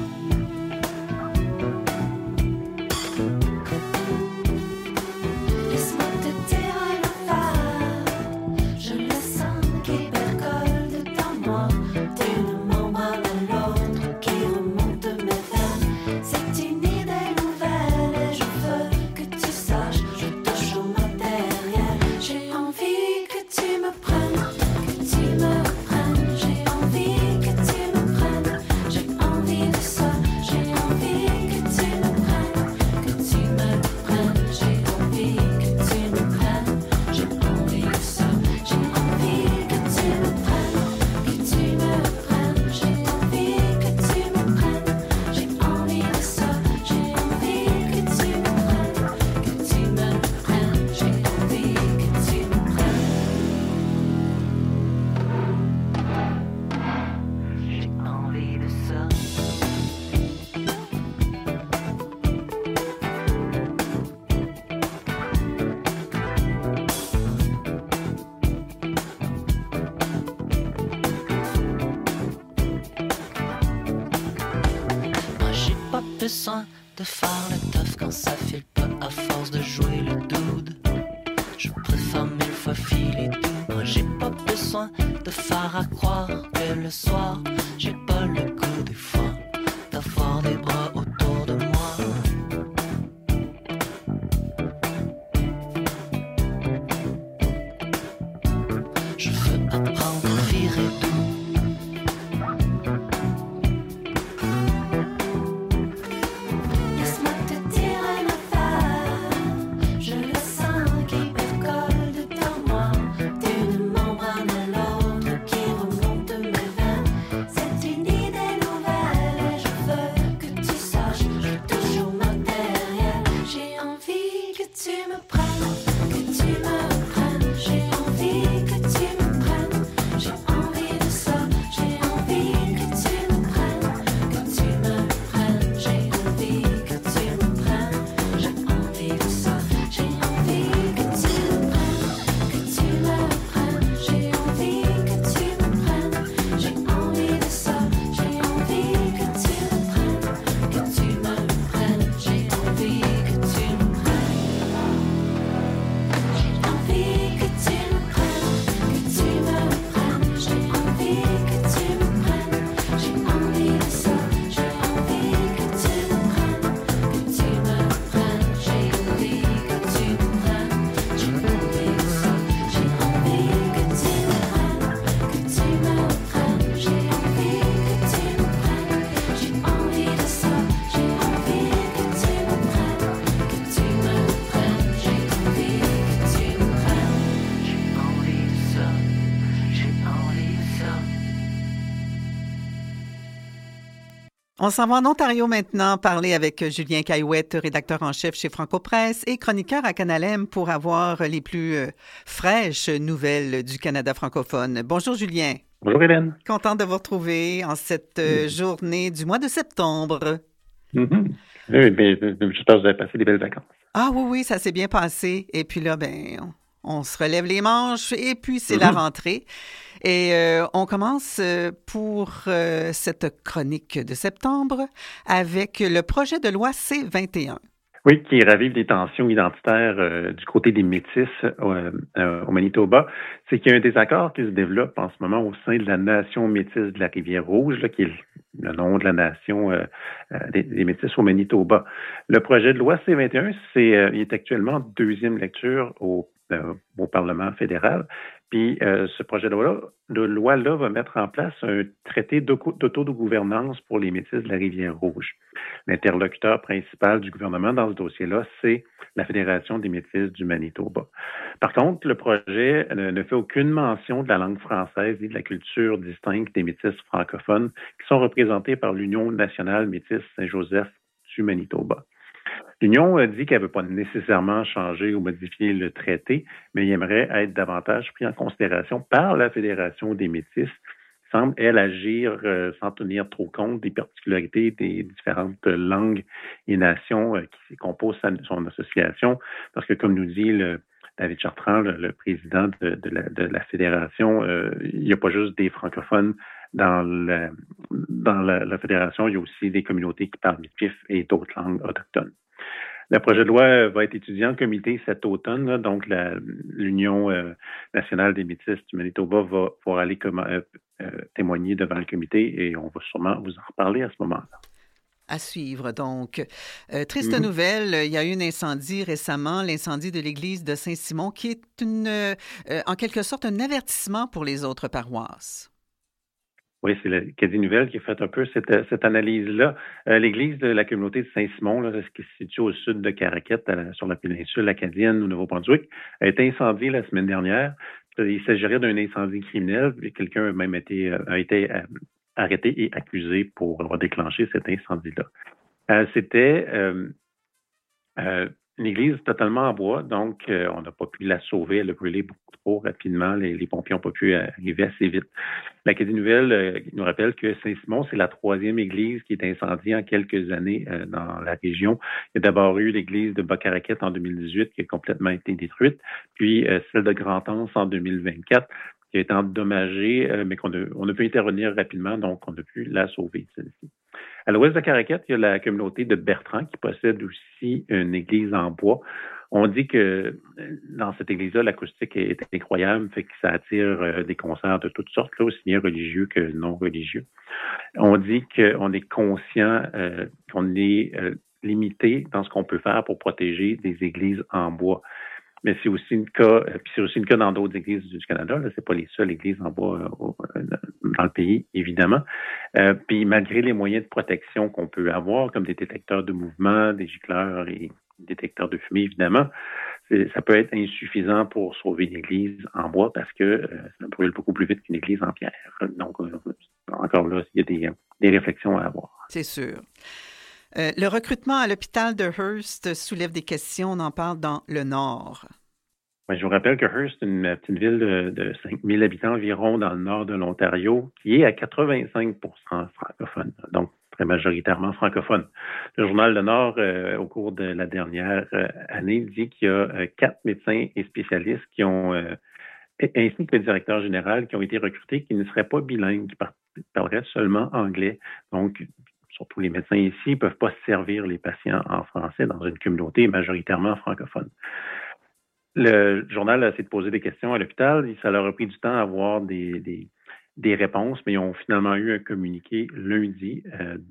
Laisse-moi te dire une affaire. Je le sens qui percole dedans moi, d'une membre à l'autre qui remonte mes veines. C'est une idée nouvelle et je veux que tu saches, je touche au matériel. J'ai envie que tu me prennes, que tu me reprennes. J'ai envie que tu me prennes. besoin de faire le tough quand ça file pas à force de jouer le dude. Je préfère 1000 fois filer doux. Moi j'ai pas besoin de faire à croire que le soir j'ai pas le goût des fois d'avoir des bras autour de moi. Je veux apprendre à virer doux. Laisse-moi te dire une affaire. Je le sens qui percole dedans moi, d'une membrane à l'autre qui remonte de mes veines. C'est une idée nouvelle et je veux que tu saches, j'ai toujours matériel. J'ai envie que tu me prennes, que tu me prennes. J'ai envie que tu me prennes. J'ai envie de ça. J'ai envie que tu me prennes, que tu me prennes. J'ai envie que tu me prennes. J'ai envie de ça. J'ai envie que tu me prennes, que tu me prennes. J'ai envie que tu me prennes. J'ai envie de ça. J'ai envie que tu me prennes, que tu me prennes. J'ai envie que tu me prennes. J'ai envie que tu me prennes, que tu me prennes. J'ai envie que tu me prennes. J'ai envie de ça. J'ai envie que tu me prennes, que tu me prennes. J'ai envie que tu me prennes. J'ai envie de ça. J'ai envie que tu me prennes, que tu me prennes. J'ai envie que tu me prennes. J'ai envie de ça. J'ai envie que tu me prennes, que tu me prennes. J'ai envie que tu me prennes. J'ai envie de ça. J'ai envie de ça. On s'en va en Ontario maintenant parler avec Julien Caillouette, rédacteur en chef chez Franco-Presse et chroniqueur à Canal M pour avoir les plus fraîches nouvelles du Canada francophone. Bonjour Julien. Bonjour Hélène. Content de vous retrouver en cette journée du mois de septembre. Mhm. Oui, mais j'espère que vous avez passé des belles vacances. Ah oui, ça s'est bien passé. Et puis là, on se relève les manches et puis c'est la rentrée. Et on commence pour cette chronique de septembre avec le projet de loi C-21. Oui, qui ravive des tensions identitaires du côté des Métis au Manitoba. C'est qu'il y a un désaccord qui se développe en ce moment au sein de la nation métisse de la Rivière-Rouge, là, qui est le nom de la nation des Métis au Manitoba. Le projet de loi C-21, il est actuellement en deuxième lecture au Parlement fédéral. Puis ce projet de loi-là va mettre en place un traité d'autogouvernance pour les Métis de la Rivière-Rouge. L'interlocuteur principal du gouvernement dans ce dossier-là, c'est la Fédération des Métis du Manitoba. Par contre, le projet ne fait aucune mention de la langue française et de la culture distincte des Métis francophones qui sont représentés par l'Union nationale Métis Saint-Joseph du Manitoba. L'Union a dit qu'elle ne veut pas nécessairement changer ou modifier le traité, mais il aimerait être davantage pris en considération par la Fédération des Métis, qui semble, elle, agir sans tenir trop compte des particularités des différentes langues et nations qui composent son association. Parce que, comme nous dit David Chartrand, le président de la Fédération, il n'y a pas juste des francophones dans la Fédération, il y a aussi des communautés qui parlent métis et d'autres langues autochtones. Le projet de loi va être étudié en comité cet automne, là, donc l'Union nationale des Métis du Manitoba va pouvoir aller témoigner devant le comité et on va sûrement vous en reparler à ce moment-là. À suivre, donc. Triste nouvelle, il y a eu un incendie récemment, l'incendie de l'église de Saint-Simon, qui est en quelque sorte un avertissement pour les autres paroisses. Oui, c'est le Caddie Nouvelle qui a fait un peu cette analyse-là. L'église de la communauté de Saint-Simon, là, qui se situe au sud de Caraquet, sur la péninsule acadienne au Nouveau-Brunswick, a été incendiée la semaine dernière. Il s'agirait d'un incendie criminel. Quelqu'un a même été arrêté et accusé pour avoir déclenché cet incendie-là. C'était une église totalement en bois, donc on n'a pas pu la sauver. Elle a brûlé beaucoup trop rapidement. Les pompiers n'ont pas pu arriver assez vite. L'Acadie Nouvelle nous rappelle que Saint-Simon, c'est la 3e église qui est incendiée en quelques années dans la région. Il y a d'abord eu l'église de Bas-Caraquet en 2018 qui a complètement été détruite, puis celle de Grand-Anse en 2024 qui a été endommagée, mais on a pu intervenir rapidement, donc on a pu la sauver, celle-ci. À l'ouest de Caraquette, il y a la communauté de Bertrand qui possède aussi une église en bois. On dit que dans cette église-là, l'acoustique est incroyable, fait que ça attire des concerts de toutes sortes, là, aussi bien religieux que non religieux. On dit qu'on est conscient qu'on est limité dans ce qu'on peut faire pour protéger des églises en bois. Mais c'est aussi le cas, puis c'est aussi le cas dans d'autres églises du Canada. Là, c'est pas les seules églises en bois dans le pays, évidemment. Puis malgré les moyens de protection qu'on peut avoir, comme des détecteurs de mouvement, des gicleurs et détecteurs de fumée, évidemment, ça peut être insuffisant pour sauver une église en bois parce que ça brûle beaucoup plus vite qu'une église en pierre. Donc, encore là, il y a des réflexions à avoir. C'est sûr. Le recrutement à l'hôpital de Hearst soulève des questions. On en parle dans le Nord. Ouais, je vous rappelle que Hearst est une petite ville de 5000 habitants environ dans le nord de l'Ontario, qui est à 85% francophone, donc très majoritairement francophone. Le journal Le Nord, au cours de la dernière année, dit qu'il y a 4 médecins et spécialistes qui ont, ainsi que le directeur général, qui ont été recrutés, qui ne seraient pas bilingues, qui parleraient seulement anglais. Donc, surtout les médecins ici, ne peuvent pas servir les patients en français dans une communauté majoritairement francophone. Le journal a essayé de poser des questions à l'hôpital et ça leur a pris du temps à avoir des réponses, mais ils ont finalement eu un communiqué lundi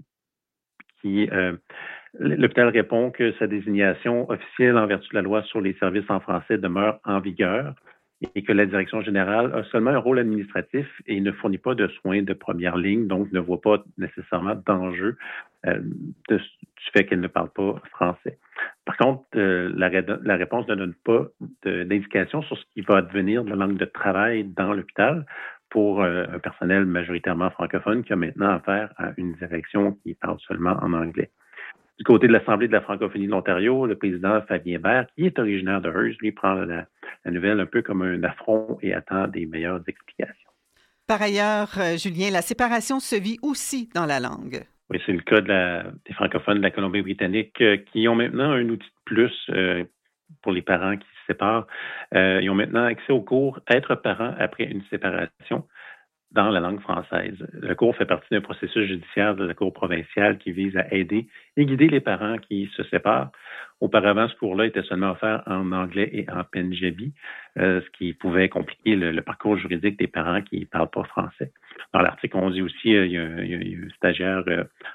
l'hôpital répond que sa désignation officielle en vertu de la loi sur les services en français demeure en vigueur et que la direction générale a seulement un rôle administratif et ne fournit pas de soins de première ligne, donc ne voit pas nécessairement d'enjeu du fait qu'elle ne parle pas français. Par contre, la réponse ne donne pas d'indication sur ce qui va devenir de la langue de travail dans l'hôpital pour un personnel majoritairement francophone qui a maintenant affaire à une direction qui parle seulement en anglais. Du côté de l'Assemblée de la francophonie de l'Ontario, le président Fabien Bert, qui est originaire de Hearst, lui prend la nouvelle un peu comme un affront et attend des meilleures explications. Par ailleurs, Julien, la séparation se vit aussi dans la langue. Oui, c'est le cas des francophones de la Colombie-Britannique qui ont maintenant un outil de plus pour les parents qui se séparent. Ils ont maintenant accès au cours « Être parent après une séparation » dans la langue française. Le cours fait partie d'un processus judiciaire de la Cour provinciale qui vise à aider et guider les parents qui se séparent. Auparavant, ce cours-là était seulement offert en anglais et en pendjabi, ce qui pouvait compliquer le parcours juridique des parents qui ne parlent pas français. Dans l'article, on dit aussi il y a un stagiaire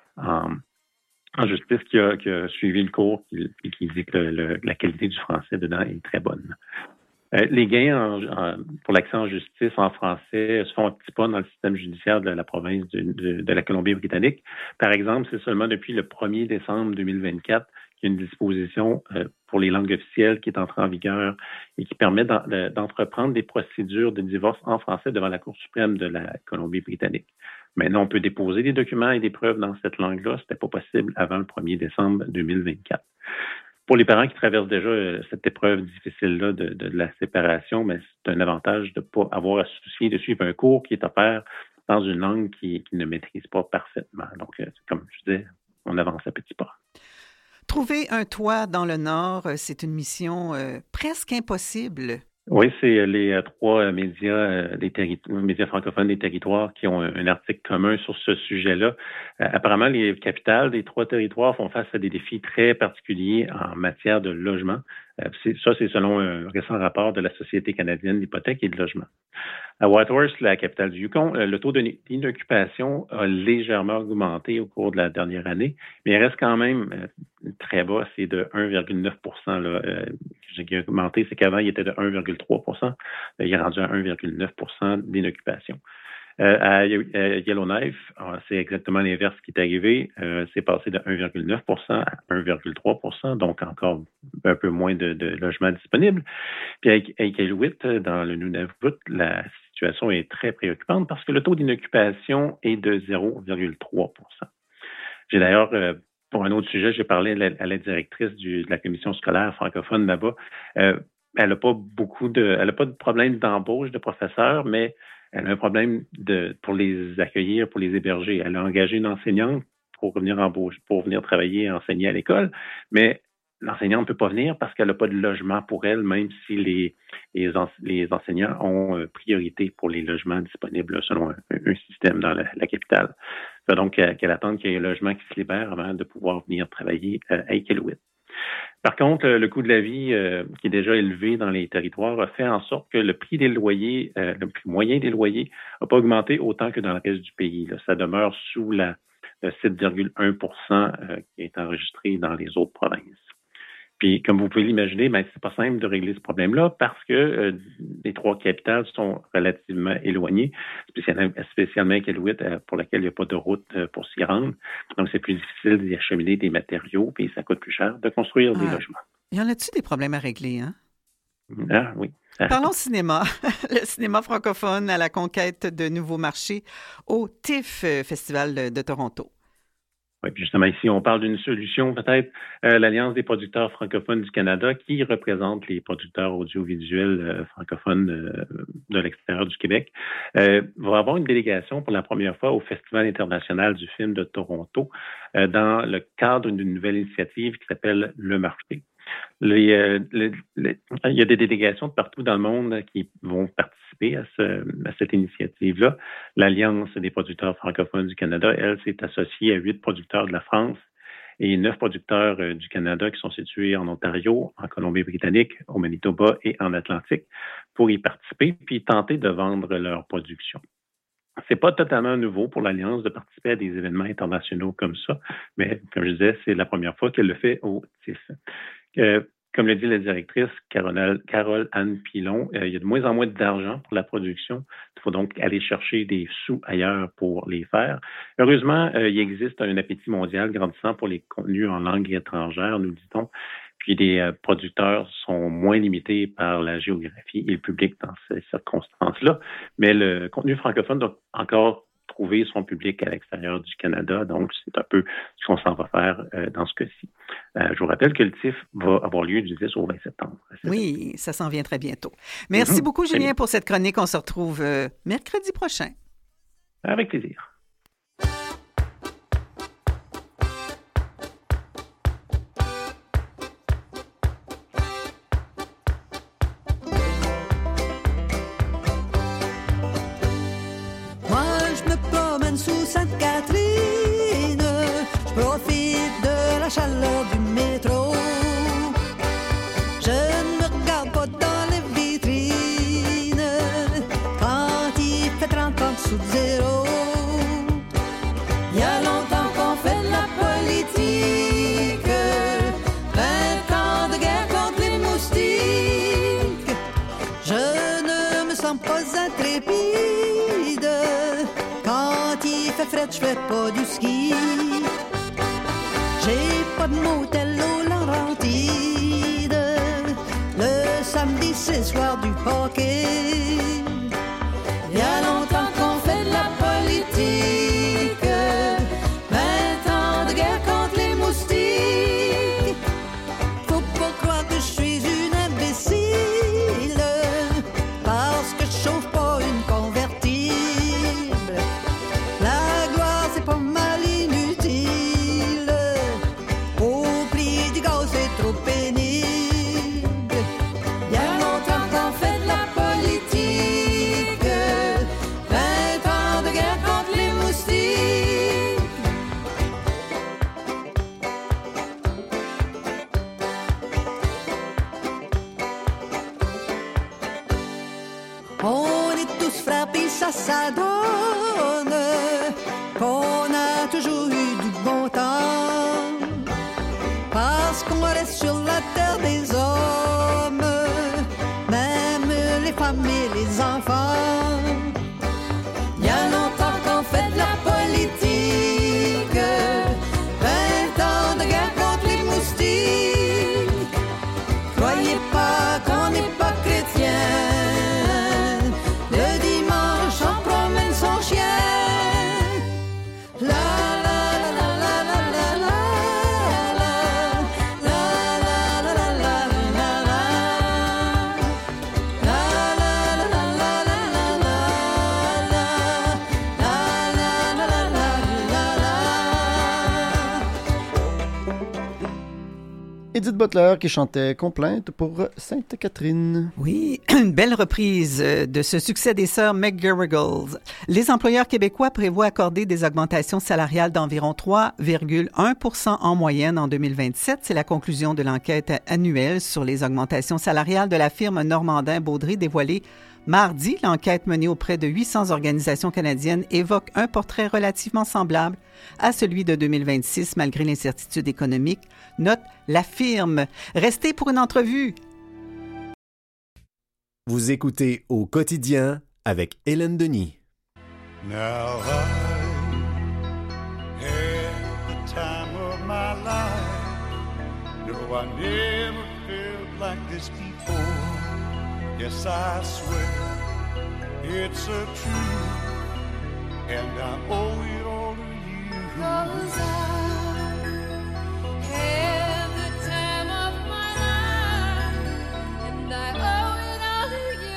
en justice qui a suivi le cours et qui dit que la qualité du français dedans est très bonne. Les gains pour l'accès en justice en français se font un petit pas dans le système judiciaire de la province de la Colombie-Britannique. Par exemple, c'est seulement depuis le 1er décembre 2024 qu'il y a une disposition pour les langues officielles qui est entrée en vigueur et qui permet d'entreprendre des procédures de divorce en français devant la Cour suprême de la Colombie-Britannique. Maintenant, on peut déposer des documents et des preuves dans cette langue-là. Ce n'était pas possible avant le 1er décembre 2024. Pour les parents qui traversent déjà cette épreuve difficile-là de la séparation, mais c'est un avantage de ne pas avoir à se soucier de suivre un cours qui est offert dans une langue qu'ils ne maîtrisent pas parfaitement. Donc, comme je disais, on avance à petits pas. Trouver un toit dans le Nord, c'est une mission presque impossible. Oui, c'est les trois médias francophones des territoires qui ont un article commun sur ce sujet-là. Apparemment, les capitales des trois territoires font face à des défis très particuliers en matière de logement. C'est selon un récent rapport de la Société canadienne d'hypothèques et de logement. À Whitehorse, la capitale du Yukon, le taux d'inoccupation a légèrement augmenté au cours de la dernière année, mais il reste quand même très bas, c'est de 1,9 %. Qui a augmenté, c'est qu'avant, il était de 1,3 %. Il est rendu à 1,9 % d'inoccupation. À Yellowknife, c'est exactement l'inverse qui est arrivé. C'est passé de 1,9 % à 1,3 %, donc encore un peu moins de logements disponibles. Puis à Iqaluit, dans le Nunavut, la situation est très préoccupante parce que le taux d'inoccupation est de 0,3 %. J'ai d'ailleurs, pour un autre sujet, j'ai parlé à la directrice de la commission scolaire francophone là-bas. Elle n'a pas de problème d'embauche de professeurs, mais elle a un problème pour les accueillir, pour les héberger. Elle a engagé une enseignante pour venir travailler et enseigner à l'école, mais l'enseignante ne peut pas venir parce qu'elle n'a pas de logement pour elle, même si les enseignants ont priorité pour les logements disponibles selon un système dans la capitale. Donc, qu'elle attende qu'il y ait un logement qui se libère avant de pouvoir venir travailler à Iqaluit. Par contre, le coût de la vie, qui est déjà élevé dans les territoires, a fait en sorte que le prix des loyers, le prix moyen des loyers, n'a pas augmenté autant que dans le reste du pays. Là. Ça demeure sous le 7,1 qui est enregistré dans les autres provinces. Puis, comme vous pouvez l'imaginer, c'est pas simple de régler ce problème-là parce que les trois capitales sont relativement éloignées, spécialement Iqaluit, pour laquelle il n'y a pas de route pour s'y rendre. Donc, c'est plus difficile d'y acheminer des matériaux, puis ça coûte plus cher de construire des logements. Y en a-tu des problèmes à régler, hein? Ah, oui. Parlons cinéma. Le cinéma francophone à la conquête de nouveaux marchés au TIFF, Festival de Toronto. Oui, puis justement, ici, on parle d'une solution, peut-être, l'Alliance des producteurs francophones du Canada, qui représente les producteurs audiovisuels francophones de l'extérieur du Québec, va avoir une délégation pour la première fois au Festival international du film de Toronto dans le cadre d'une nouvelle initiative qui s'appelle Le Marché. Il y a des délégations de partout dans le monde qui vont participer à cette initiative-là. L'Alliance des producteurs francophones du Canada, elle, s'est associée à 8 producteurs de la France et 9 producteurs du Canada qui sont situés en Ontario, en Colombie-Britannique, au Manitoba et en Atlantique pour y participer puis tenter de vendre leur production. C'est pas totalement nouveau pour l'Alliance de participer à des événements internationaux comme ça, mais comme je disais, c'est la première fois qu'elle le fait au TIFF. Comme le dit la directrice Carole-Anne Pilon, il y a de moins en moins d'argent pour la production. Il faut donc aller chercher des sous ailleurs pour les faire. Heureusement, il existe un appétit mondial grandissant pour les contenus en langue étrangère, nous dit-on. Puis les producteurs sont moins limités par la géographie et le public dans ces circonstances-là. Mais le contenu francophone doit encore trouver son public à l'extérieur du Canada. Donc, c'est un peu ce qu'on s'en va faire dans ce cas-ci. Je vous rappelle que le TIFF va avoir lieu du 10 au 20 septembre. Oui, ça s'en vient très bientôt. Merci beaucoup, Julien, pour cette chronique. On se retrouve mercredi prochain. Avec plaisir. Sous Sainte-Catherine, je profite de la chaleur du métro. Je ne me regarde pas dans les vitrines quand il fait 30 ans sous zéro. Il y a longtemps qu'on fait de la politique, 20 ans de guerre contre les moustiques. Je ne me sens pas intrépide. Quand il fait frais, je fais pas du ski. J'ai pas de motel aux Laurentides. Le samedi, c'est soir du hockey. Il y a longtemps qu'on fait de la politique, 20 ans de guerre contre les moustiques. Faut pas croire que je suis une imbécile, parce que je chauffe pas une convertible. La gloire, c'est pas mal inutile. Au prix du gaz, c'est trop pénible. Il y a longtemps qu'on fait de la politique, 20 ans de guerre contre les moustiques. On est tous frappés, ça donne qu'on a toujours eu du bon temps, parce qu'on reste sur la terre des hommes, même les femmes et les enfants. Il y a longtemps qu'on fait de la politique, 20 ans de guerre contre les moustiques. Croyez pas qu'on n'est pas chrétien, le dimanche on promène Edith Butler qui chantait Complainte pour Sainte-Catherine. Oui, une belle reprise de ce succès des sœurs McGarrigles. Les employeurs québécois prévoient accorder des augmentations salariales d'environ 3,1 % en moyenne en 2027. C'est la conclusion de l'enquête annuelle sur les augmentations salariales de la firme Normandin-Baudry dévoilée mardi. L'enquête menée auprès de 800 organisations canadiennes évoque un portrait relativement semblable à celui de 2026, malgré l'incertitude économique, note la firme. Restez pour une entrevue. Vous écoutez Au quotidien avec Hélène Denis. Now I had the time of my life. No, I never felt like this before. Yes, I swear it's a truth, and I owe it all to you. 'Cause I had the time of my life, and I owe it all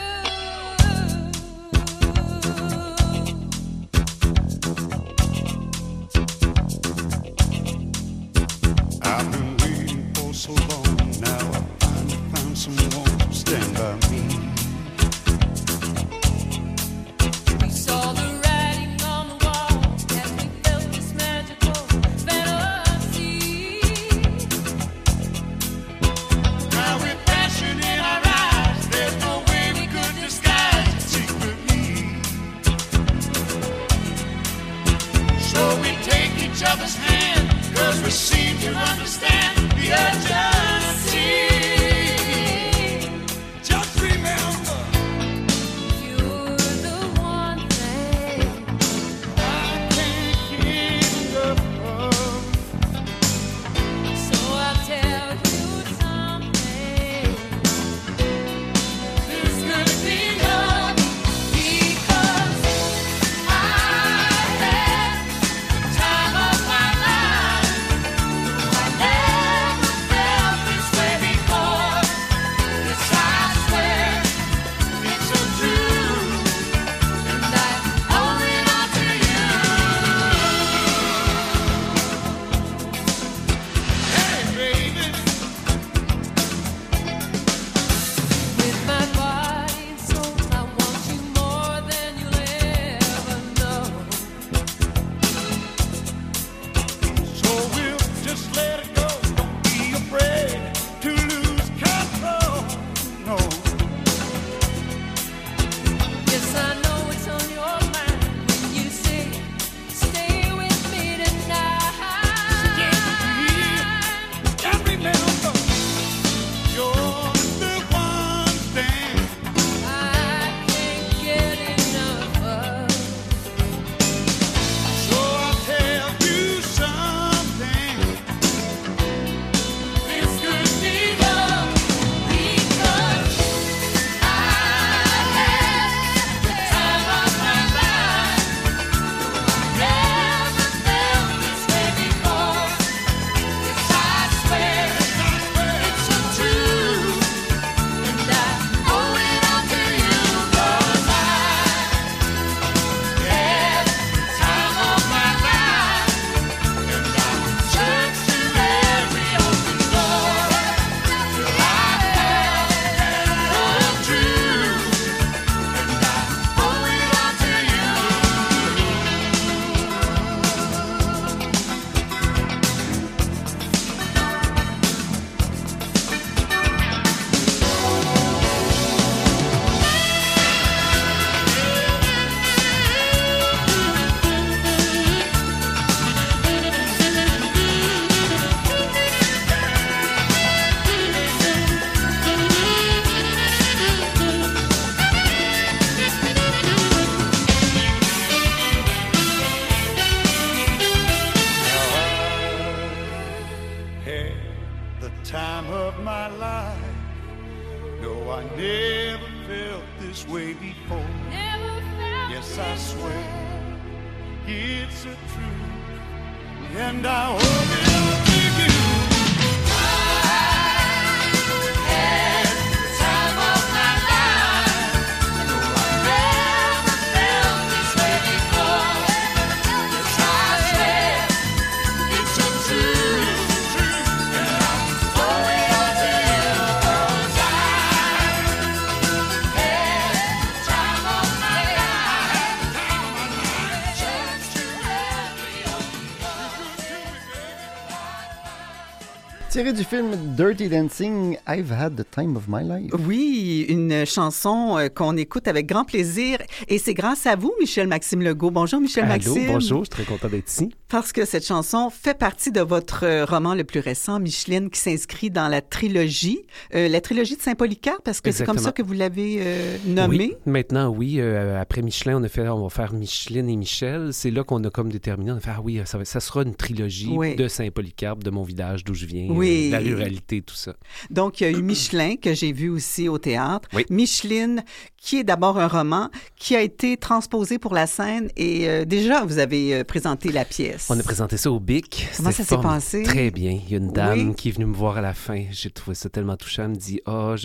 to you. I've been waiting for so long. Now I finally found someone to stand by me. We saw the writing on the wall as we felt this magical fantasy. Now with passion in our eyes, there's no way we could disguise it secretly. So we take each other's hand, 'cause we seem to understand the urgency. Oh, Tiré du film Dirty Dancing, I've Had the Time of My Life. Oui, une chanson qu'on écoute avec grand plaisir. Et c'est grâce à vous, Michel-Maxime Legault. Bonjour, Michel-Maxime. Allô, bonjour, je suis très content d'être ici. Parce que cette chanson fait partie de votre roman le plus récent, Micheline, qui s'inscrit dans la trilogie de Saint-Polycarpe, parce que Exactement. c'est comme ça que vous l'avez nommé. Oui, maintenant, oui. Après Michelin, on va faire Micheline et Michel. C'est là qu'on a comme déterminé, on a fait, ah oui, ça sera une trilogie de Saint-Polycarpe, de mon village, d'où je viens, la ruralité, tout ça. Donc, il y a eu Michelin, que j'ai vu aussi au théâtre. Oui. Micheline, qui est d'abord un roman, qui a été transposé pour la scène. Et déjà, vous avez présenté la pièce. On a présenté ça au BIC. Comment ça s'est passé? Très bien. Il y a une dame qui est venue me voir à la fin. J'ai trouvé ça tellement touchant. Elle me dit,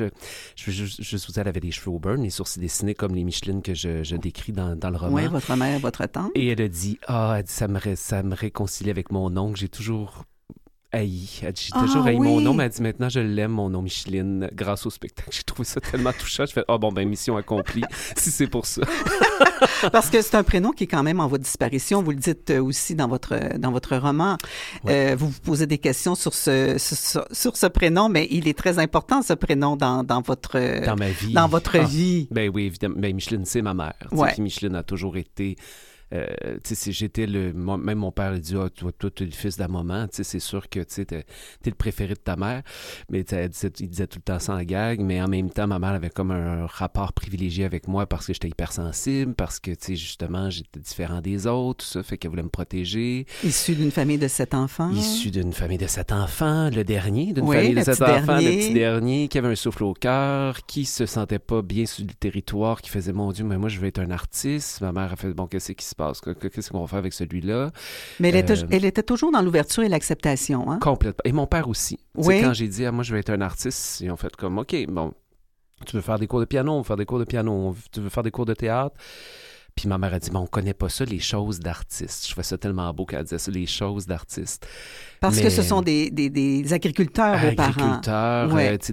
je vous elle avait les cheveux au burn, les sourcils dessinés comme les Michelines que je décris dans le roman. Oui, votre mère, votre tante. Et elle a dit, ça me réconcilie avec mon oncle. J'ai toujours haï. Elle dit, j'ai toujours haï mon nom, mais elle dit, maintenant, je l'aime, mon nom Micheline, grâce au spectacle. J'ai trouvé ça tellement touchant. Je fais, mission accomplie, si c'est pour ça. Parce que c'est un prénom qui est quand même en voie de disparition. Vous le dites aussi dans votre roman. Ouais. Vous vous posez des questions sur ce prénom, mais il est très important, ce prénom, dans ma vie. Dans votre vie. Ben oui, évidemment. Ben, Micheline, c'est ma mère. Ouais. Puis Micheline a toujours été... j'étais même mon père il dit toi t'es le fils de la maman, c'est sûr que t'es le préféré de ta mère, mais il disait tout le temps ça en gag, mais en même temps ma mère avait comme un rapport privilégié avec moi parce que j'étais hypersensible, parce que justement j'étais différent des autres, tout ça fait qu'elle voulait me protéger. Issu d'une famille de 7 enfants. Issu d'une famille de 7 enfants, le dernier d'une famille de 7 enfants, le petit dernier qui avait un souffle au cœur, qui se sentait pas bien sur le territoire, qui faisait mon Dieu mais moi je veux être un artiste. Ma mère a fait bon qu'est-ce qui se passe? Qu'est-ce qu'on va faire avec celui-là? Mais elle était toujours dans l'ouverture et l'acceptation, hein? Complètement. Et mon père aussi. Oui. Quand j'ai dit, moi, je vais être un artiste, ils ont fait comme, OK, bon, tu veux faire des cours de piano, on va faire des cours de piano. Tu veux faire des cours de théâtre? Puis ma mère a dit, on connaît pas ça, les choses d'artistes. Je trouvais ça tellement beau qu'elle disait ça, les choses d'artistes. Parce que ce sont des agriculteurs, vos parents. Agriculteurs,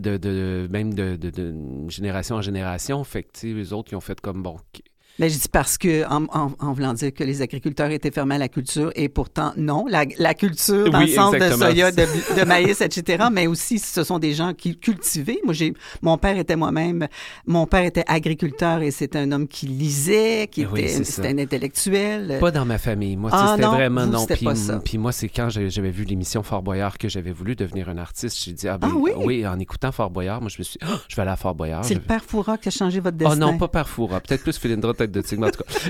même de génération en génération. Fait que, eux autres, ils ont fait comme, bon... Là, je dis parce que, en voulant dire que les agriculteurs étaient fermés à la culture, et pourtant, non. La culture, dans le sens de soya, de maïs, etc., mais aussi, ce sont des gens qui cultivaient. Mon père était agriculteur et c'est un homme qui lisait, c'était un intellectuel. Pas dans ma famille. Moi, c'était vraiment non. Puis moi, c'est quand j'avais vu l'émission Fort Boyard que j'avais voulu devenir un artiste. J'ai dit, oui, en écoutant Fort Boyard, moi, je me suis dit, je vais aller à Fort Boyard. C'est le père Fouras qui a changé votre destin. Oh non, pas père Fouras. Peut-être plus Philindra de tigre, en tout cas.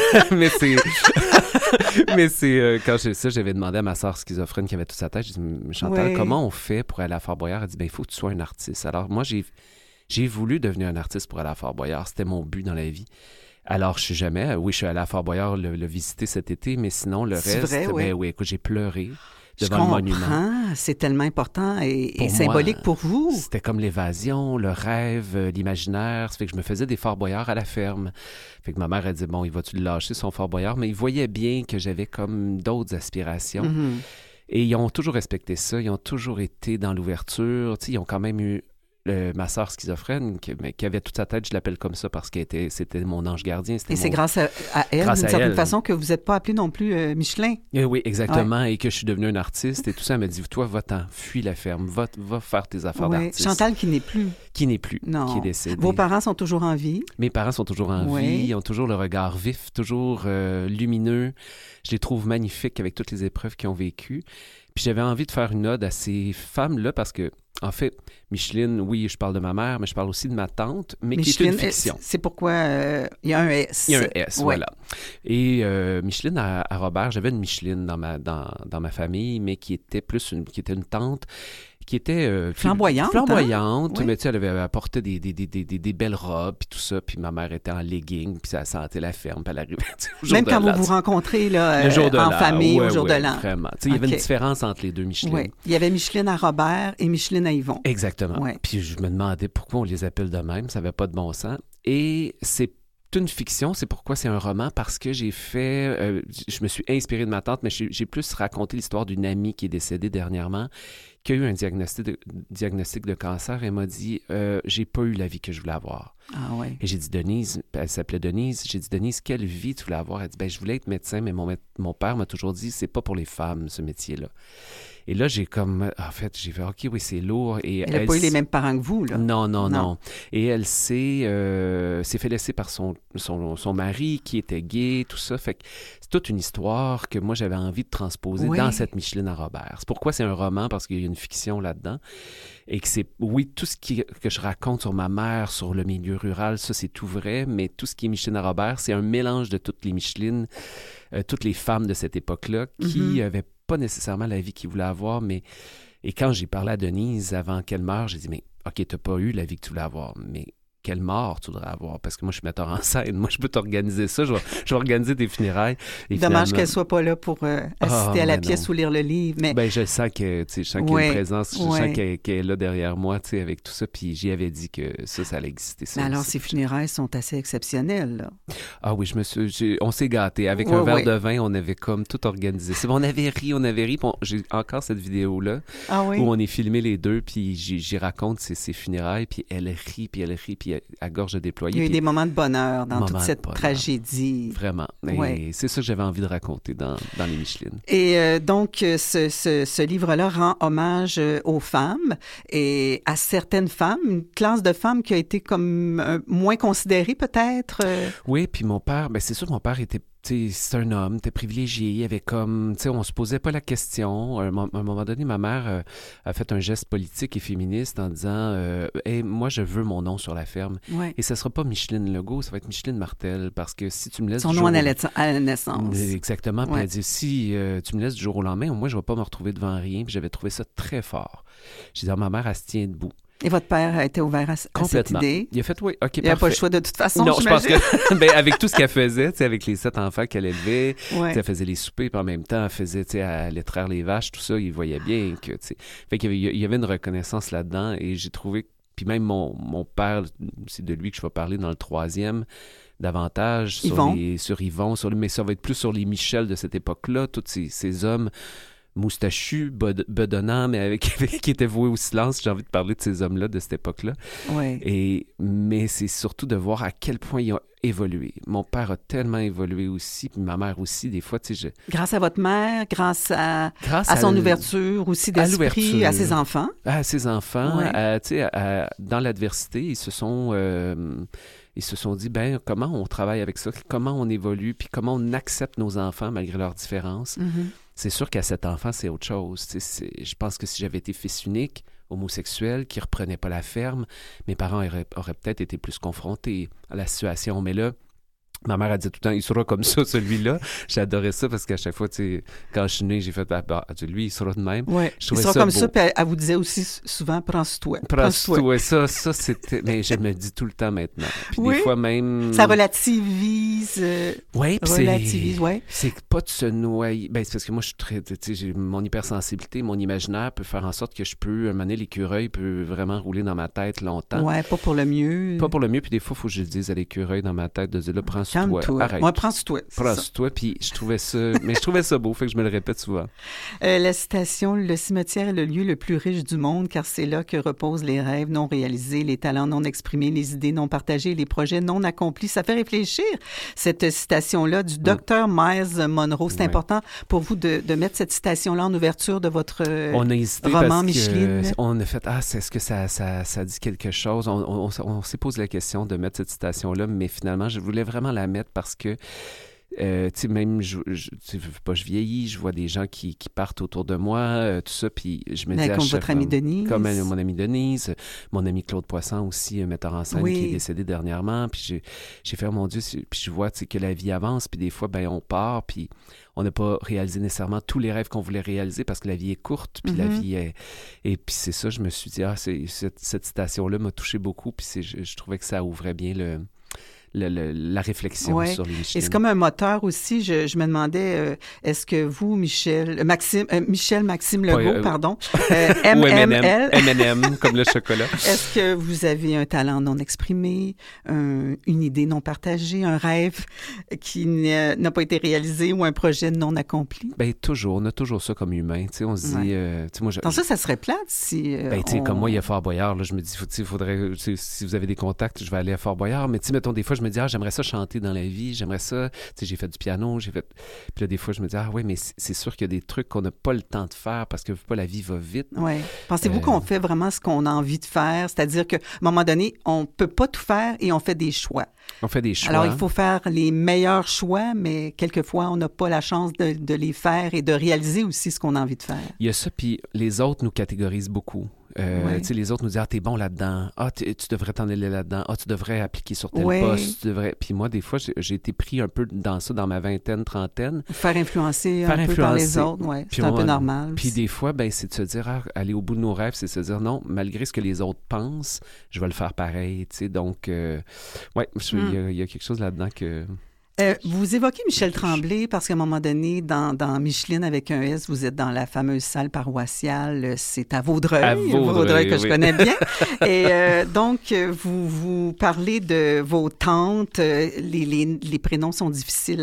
Mais c'est quand j'avais demandé à ma sœur schizophrène qui avait toute sa tête, j'ai dit, Chantal, comment on fait pour aller à Fort Boyard? Elle dit, il faut que tu sois un artiste. Alors moi, j'ai voulu devenir un artiste pour aller à Fort Boyard. C'était mon but dans la vie. Alors, je suis allé à Fort Boyard le visiter cet été, mais sinon, le reste, vrai, écoute, j'ai pleuré. Je comprends, c'est tellement important et symbolique pour vous. C'était comme l'évasion, le rêve, l'imaginaire. Ça fait que je me faisais des Fort Boyard à la ferme. Fait que ma mère a dit, il va-tu le lâcher son Fort Boyard? Mais il voyait bien que j'avais comme d'autres aspirations. Mm-hmm. Et ils ont toujours respecté ça. Ils ont toujours été dans l'ouverture. Ils ont quand même eu ma sœur schizophrène, qui avait toute sa tête, je l'appelle comme ça parce que c'était mon ange gardien. C'est grâce à elle, d'une certaine façon, que vous n'êtes pas appelé non plus Michelin. Oui, exactement, et que je suis devenu un artiste et tout ça. Elle m'a dit, toi, va-t'en, fuis la ferme, va faire tes affaires d'artiste. Chantal qui n'est plus. Qui est décédée. Vos parents sont toujours en vie? Mes parents sont toujours en vie, ils ont toujours le regard vif, toujours lumineux. Je les trouve magnifiques avec toutes les épreuves qu'ils ont vécues. Puis j'avais envie de faire une ode à ces femmes-là parce que, en fait, Micheline, oui, je parle de ma mère, mais je parle aussi de ma tante, mais Micheline, qui est une fiction. C'est pourquoi il y a un S. Il y a un S, voilà. Et Micheline à Robert, j'avais une Micheline dans ma famille, mais qui était une tante qui était flamboyante, hein? Mais tu sais, elle avait apporté des belles robes puis tout ça, puis ma mère était en legging, puis ça sentait la ferme, puis elle arrivait au jour même de quand l'an, vous vous rencontrez là, le jour de en l'an, famille au jour de l'an. Vraiment. Il y avait une différence entre les deux Micheline. Ouais. Il y avait Micheline à Robert et Micheline à Yvon. Exactement. Ouais. Puis je me demandais pourquoi on les appelle de même, ça n'avait pas de bon sens. Et c'est une fiction, c'est pourquoi c'est un roman, parce que j'ai fait... je me suis inspiré de ma tante, mais j'ai plus raconté l'histoire d'une amie qui est décédée dernièrement, qui a eu un diagnostic de cancer et m'a dit j'ai pas eu la vie que je voulais avoir. Ah ouais. Et j'ai dit, Denise, elle s'appelait Denise, j'ai dit, Denise, quelle vie tu voulais avoir? Elle dit, je voulais être médecin, mais mon père m'a toujours dit, c'est pas pour les femmes, ce métier-là. Et là, j'ai fait, OK, oui, c'est lourd. Et Elle n'a pas eu les mêmes parents que vous, là. Non. Et elle s'est fait laisser par son mari qui était gay, tout ça. Fait que c'est toute une histoire que moi, j'avais envie de transposer dans cette Micheline à Robert. C'est pourquoi c'est un roman, parce qu'il y a une fiction là-dedans. Et que c'est, tout ce que je raconte sur ma mère, sur le milieu rural, ça, c'est tout vrai. Mais tout ce qui est Micheline à Robert, c'est un mélange de toutes les Michelines, toutes les femmes de cette époque-là qui n'avaient pas nécessairement la vie qu'ils voulaient avoir, mais... Et quand j'ai parlé à Denise avant qu'elle meure, j'ai dit, mais OK, t'as pas eu la vie que tu voulais avoir, mais quelle mort tu voudrais avoir? Parce que moi, je suis metteur en scène. Moi, je peux t'organiser ça. Je vais organiser tes funérailles. Et dommage qu'elle soit pas là pour assister à la pièce ou lire le livre. Mais... Ben, je sens qu'il y a une présence. Je sens qu'elle est là derrière moi, avec tout ça. Puis j'y avais dit que ça allait exister. Ça, alors, ces funérailles sont assez exceptionnelles, là. Ah oui, on s'est gâtés. Avec un verre de vin, on avait comme tout organisé. On avait ri. J'ai encore cette vidéo-là où on est filmés les deux, puis j'y raconte ces funérailles, puis elle rit, puis à gorge déployée. Il y a eu des moments de bonheur dans toute cette tragédie. Vraiment. Et c'est ça que j'avais envie de raconter dans les Michelines. Et donc, ce livre-là rend hommage aux femmes et à certaines femmes, une classe de femmes qui a été comme moins considérée peut-être. Oui, puis mon père, c'est sûr, mon père était... c'est un homme, t'es privilégié, il y avait comme, on se posait pas la question. À un moment donné, ma mère a fait un geste politique et féministe en disant hey, moi, je veux mon nom sur la ferme. Ouais. Et ça sera pas Micheline Legault, ça va être Micheline Martel, parce que si tu me laisses... Son nom à la naissance. Exactement. Puis elle dit, si tu me laisses du jour au lendemain, moi, je vais pas me retrouver devant rien. Puis j'avais trouvé ça très fort. J'ai dit, ma mère, elle se tient debout. Et votre père a été ouvert à cette idée? Il a fait, oui, OK, il n'y a pas le choix de toute façon, non, je pense que, avec tout ce qu'elle faisait, avec les 7 enfants qu'elle élevait, elle faisait les soupers, puis en même temps, elle allait traire les vaches, tout ça, il voyait bien que, fait qu'il y avait une reconnaissance là-dedans, et j'ai trouvé, puis même mon père, c'est de lui que je vais parler dans le 3e, davantage sur Yvon, mais ça va être plus sur les Michel de cette époque-là, tous ces hommes moustachus, bedonnants, mais qui étaient voués au silence. J'ai envie de parler de ces hommes-là, de cette époque-là. Ouais. Mais c'est surtout de voir à quel point ils ont évolué. Mon père a tellement évolué aussi, puis ma mère aussi, des fois, Grâce à votre mère, grâce à son ouverture aussi d'esprit, à ses enfants. À ses enfants, dans l'adversité, ils se sont dit, comment on travaille avec ça, comment on évolue, puis comment on accepte nos enfants malgré leurs différences. Mm-hmm. C'est sûr qu'à cet enfant, c'est autre chose. Je pense que si j'avais été fils unique, homosexuel, qui ne reprenait pas la ferme, mes parents auraient peut-être été plus confrontés à la situation. Mais là, ma mère a dit tout le temps, il sera comme ça, celui-là. J'adorais ça parce qu'à chaque fois, quand je suis né, j'ai fait, lui, il sera de même. Ouais, il sera comme ça, puis elle vous disait aussi souvent, prends-toi. Prends-toi, ça, c'était... Mais je me le dis tout le temps maintenant. Puis des fois même... Ça relativise. Oui, puis c'est pas de se noyer. C'est parce que moi, je suis très... j'ai mon hypersensibilité, mon imaginaire peut faire en sorte que je peux, un moment donné, l'écureuil peut vraiment rouler dans ma tête longtemps. Ouais, pas pour le mieux. Pas pour le mieux, puis des fois, il faut que je le dise à l'écureuil dans ma tête, de dire là, prends-toi. Arrête. Moi, prends-toi. Prends-toi, puis je trouvais ça beau, fait que je me le répète souvent. La citation, le cimetière est le lieu le plus riche du monde, car c'est là que reposent les rêves non réalisés, les talents non exprimés, les idées non partagées, les projets non accomplis. Ça fait réfléchir, cette citation-là du docteur Miles Monroe. C'est important pour vous de mettre cette citation-là en ouverture de votre roman Micheline. On a fait, est-ce que ça dit quelque chose? On s'est posé la question de mettre cette citation-là, mais finalement, je voulais vraiment la mettre parce que même je vieillis, je vois des gens qui partent autour de moi, tout ça, puis je me dis comme votre amie Denise. Comme mon amie Denise, mon ami Claude Poisson aussi, un metteur en scène qui est décédé dernièrement, puis j'ai fait, mon Dieu, puis je vois que la vie avance, puis des fois, on part, puis on n'a pas réalisé nécessairement tous les rêves qu'on voulait réaliser parce que la vie est courte, puis la vie est... Et puis c'est ça, je me suis dit, cette citation-là m'a touché beaucoup, puis je trouvais que ça ouvrait bien la réflexion sur les Michelines. Et c'est comme un moteur aussi. Je me demandais, est-ce que vous, Michel Maxime Legault, pardon, MML, M&M, comme le chocolat. Est-ce que vous avez un talent non exprimé, une idée non partagée, un rêve qui n'a pas été réalisé ou un projet non accompli? Toujours. On a toujours ça comme humain. On se dit... moi, ça serait plate si... Comme moi, il y a Fort Boyard. Là, je me dis, faudrait... Si vous avez des contacts, je vais aller à Fort Boyard. Mais mettons, des fois, je me dis, j'aimerais ça chanter dans la vie, j'aimerais ça, tu sais, j'ai fait du piano, puis là, des fois, je me dis, oui, mais c'est sûr qu'il y a des trucs qu'on n'a pas le temps de faire parce que la vie va vite. Oui. Pensez-vous qu'on fait vraiment ce qu'on a envie de faire? C'est-à-dire qu'à un moment donné, on ne peut pas tout faire et on fait des choix. On fait des choix. Alors, il faut faire les meilleurs choix, mais quelquefois, on n'a pas la chance de les faire et de réaliser aussi ce qu'on a envie de faire. Il y a ça, puis les autres nous catégorisent beaucoup. Tu sais, les autres nous disent, t'es bon là-dedans, tu devrais t'en aller là-dedans, tu devrais appliquer sur tel poste, tu devrais... Puis moi, des fois, j'ai été pris un peu dans ça, dans ma vingtaine, trentaine. Faire influencer un peu par les autres, oui, c'est un peu normal. Puis des fois, c'est de se dire, aller au bout de nos rêves, c'est de se dire, non, malgré ce que les autres pensent, je vais le faire pareil, tu sais, donc, il y a quelque chose là-dedans que... Vous évoquez Michel Tremblay parce qu'à un moment donné, dans Micheline avec un S, vous êtes dans la fameuse salle paroissiale, c'est à Vaudreuil. À Vaudreuil que je connais bien. Et donc, vous parlez de vos tantes. Les prénoms sont difficiles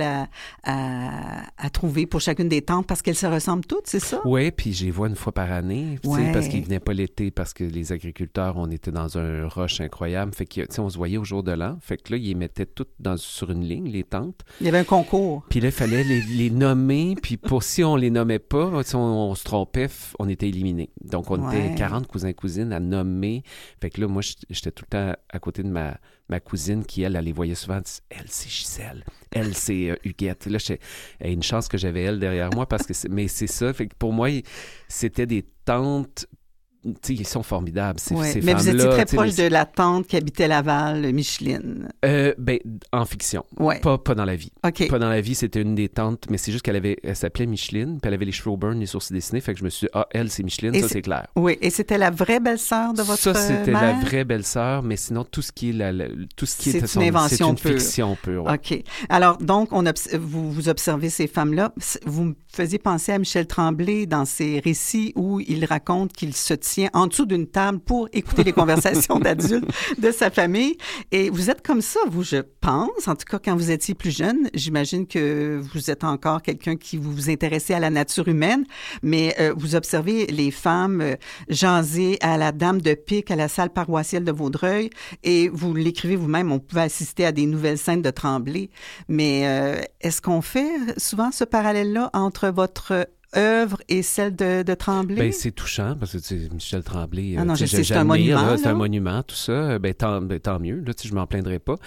à trouver pour chacune des tantes parce qu'elles se ressemblent toutes, c'est ça? Oui, puis je les vois une fois par année, parce qu'ils ne venaient pas l'été, parce que les agriculteurs, on était dans un rush incroyable. Fait que, on se voyait au jour de l'an. Fait que là, ils mettaient toutes sur une ligne, les tantes. Il y avait un concours. Puis là, il fallait les nommer. Puis si on les nommait pas, si on se trompait, on était éliminés. Donc, on était 40 cousins-cousines à nommer. Fait que là, moi, j'étais tout le temps à côté de ma cousine qui, elle les voyait souvent. Elle, c'est Gisèle. Elle, c'est Huguette. Là, une chance que j'avais elle derrière moi parce que mais c'est ça. Fait que pour moi, c'était des tantes... Tu sais, ils sont formidables, ces femmes-là. Mais vous étiez très proche de la tante qui habitait Laval, Micheline. En fiction. Ouais. Pas dans la vie. OK. Pas dans la vie, c'était une des tantes, mais c'est juste elle s'appelait Micheline, puis elle avait les cheveux au burn, les sourcils dessinés, fait que je me suis dit, elle, c'est Micheline, et ça, c'est clair. Oui, et c'était la vraie belle-sœur de votre mère? Ça, c'était la vraie belle-sœur, mais sinon, tout ce qui est c'est une invention pure. C'est une fiction pure. Ouais. OK. Alors, donc, vous observez ces femmes-là. Vous me faisiez penser à Michel Tremblay dans ses récits où il raconte qu'il se tient en dessous d'une table pour écouter les conversations d'adultes de sa famille. Et vous êtes comme ça, vous, je pense. En tout cas, quand vous étiez plus jeune, j'imagine que vous êtes encore quelqu'un qui vous intéressait à la nature humaine, mais vous observez les femmes jaser à la Dame de Pique, à la salle paroissiale de Vaudreuil, et vous l'écrivez vous-même, on pouvait assister à des nouvelles scènes de Tremblay. Mais est-ce qu'on fait souvent ce parallèle-là entre votre œuvre et celle de Tremblay? C'est touchant, parce que Michel Tremblay, c'est un monument. C'est un monument, tout ça. Tant mieux, là, je m'en plaindrai pas.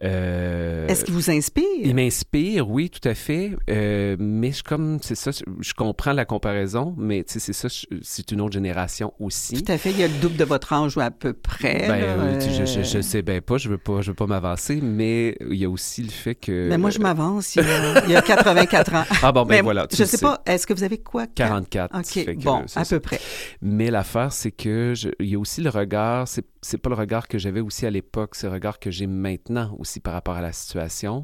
Est-ce qu'il vous inspire? Il m'inspire, oui, tout à fait. Mais c'est ça, je comprends la comparaison, mais c'est ça, c'est une autre génération aussi. Tout à fait, il y a le double de votre âge ou à peu près. Je sais pas, je veux pas m'avancer, mais il y a aussi le fait que... Mais moi, je m'avance, il y a 84 ans. Ah bon, voilà. Je sais pas, est-ce que vous avez quoi? 44. OK, bon, à peu près. Mais l'affaire, c'est que il y a aussi le regard, c'est pas le regard que j'avais aussi à l'époque, c'est le regard que j'ai maintenant aussi par rapport à la situation.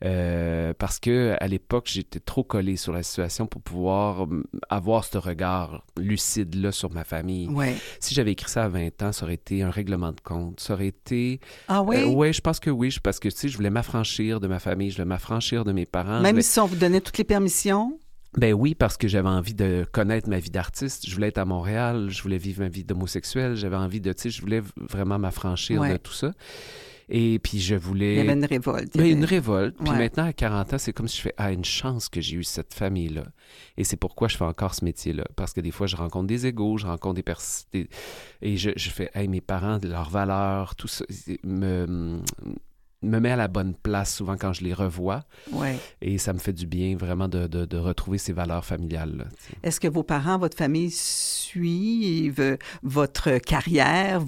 Parce que à l'époque, j'étais trop collé sur la situation pour pouvoir avoir ce regard lucide-là sur ma famille. Ouais. Si j'avais écrit ça à 20 ans, ça aurait été un règlement de compte. Ça aurait été... Ah oui? Oui, je pense que oui. Parce que, je voulais m'affranchir de ma famille, je voulais m'affranchir de mes parents. Même si on vous donnait toutes les permissions? Ben oui, parce que j'avais envie de connaître ma vie d'artiste. Je voulais être à Montréal, je voulais vivre ma vie d'homosexuel, j'avais envie je voulais vraiment m'affranchir de tout ça. Et puis je voulais... Il y avait une révolte. Une révolte. Puis maintenant, à 40 ans, c'est comme si je fais une chance que j'ai eu cette famille-là. Et c'est pourquoi je fais encore ce métier-là. Parce que des fois, je rencontre des égos, je rencontre des personnes... Et je fais, mes parents, leurs valeurs, tout ça... me met à la bonne place souvent quand je les revois. Ouais. Et ça me fait du bien vraiment de retrouver ces valeurs familiales-là. Est-ce que vos parents, votre famille suivent votre carrière?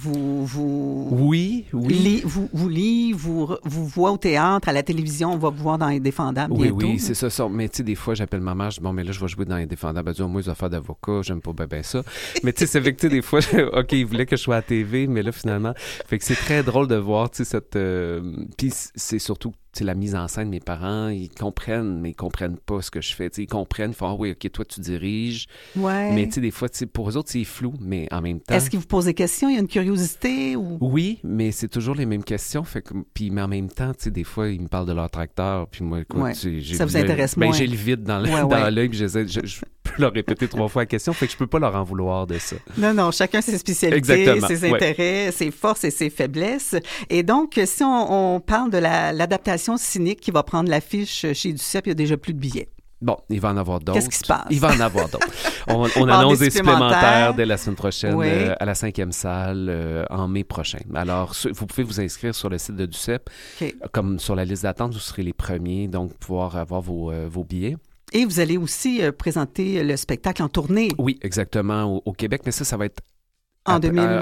Oui. Vous lisent, vous voient au théâtre, à la télévision, on va vous voir dans Indéfendable bientôt. Oui, c'est ça. Mais tu sais, des fois, j'appelle ma mère, je dis, bon, mais là, je vais jouer dans Indéfendable. Elle dit, moi, les affaires d'avocat, j'aime pas bien ça. Mais tu sais, c'est vrai que des fois, OK, ils voulaient que je sois à la TV, mais là, finalement, fait que c'est très drôle de voir, tu sais, cette... Puis c'est surtout la mise en scène de mes parents, ils comprennent, mais ils comprennent pas ce que je fais. T'sais, ils comprennent, ils font « oui, OK, toi, tu diriges. » Ouais. Mais des fois, pour eux autres, c'est flou, mais en même temps... Est-ce qu'ils vous posent des questions? Il y a une curiosité? Ou... Oui, mais c'est toujours les mêmes questions. Mais en même temps, des fois, ils me parlent de leur tracteur, puis moi, écoute, ça vous intéresse moins. J'ai le vide dans l'œil, puis leur répéter 3 fois la question, fait que je peux pas leur en vouloir de ça. Non, chacun ses spécialités, Exactement, ses intérêts, ses forces et ses faiblesses. Et donc, si on parle de l'adaptation scénique qui va prendre l'affiche chez Duceppe, il y a déjà plus de billets. Bon, il va en avoir d'autres. Qu'est-ce qui se passe? Il va en avoir d'autres. On annonce des supplémentaires dès la semaine prochaine à la 5e salle en mai prochain. Alors, vous pouvez vous inscrire sur le site de Duceppe. Comme sur la liste d'attente, vous serez les premiers, donc pouvoir avoir vos billets. Et vous allez aussi présenter le spectacle en tournée. Oui, exactement, au Québec, mais ça va être en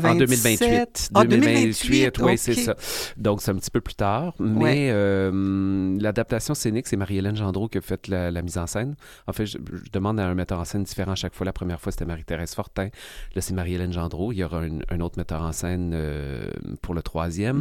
2028. 2028, oui, OK. c'est ça. Donc, c'est un petit peu plus tard. Mais l'adaptation scénique, c'est Marie-Hélène Gendreau qui a fait la mise en scène. En fait, je demande à un metteur en scène différent à chaque fois. La première fois, c'était Marie-Thérèse Fortin. Là, c'est Marie-Hélène Gendreau. Il y aura un autre metteur en scène pour le 3e.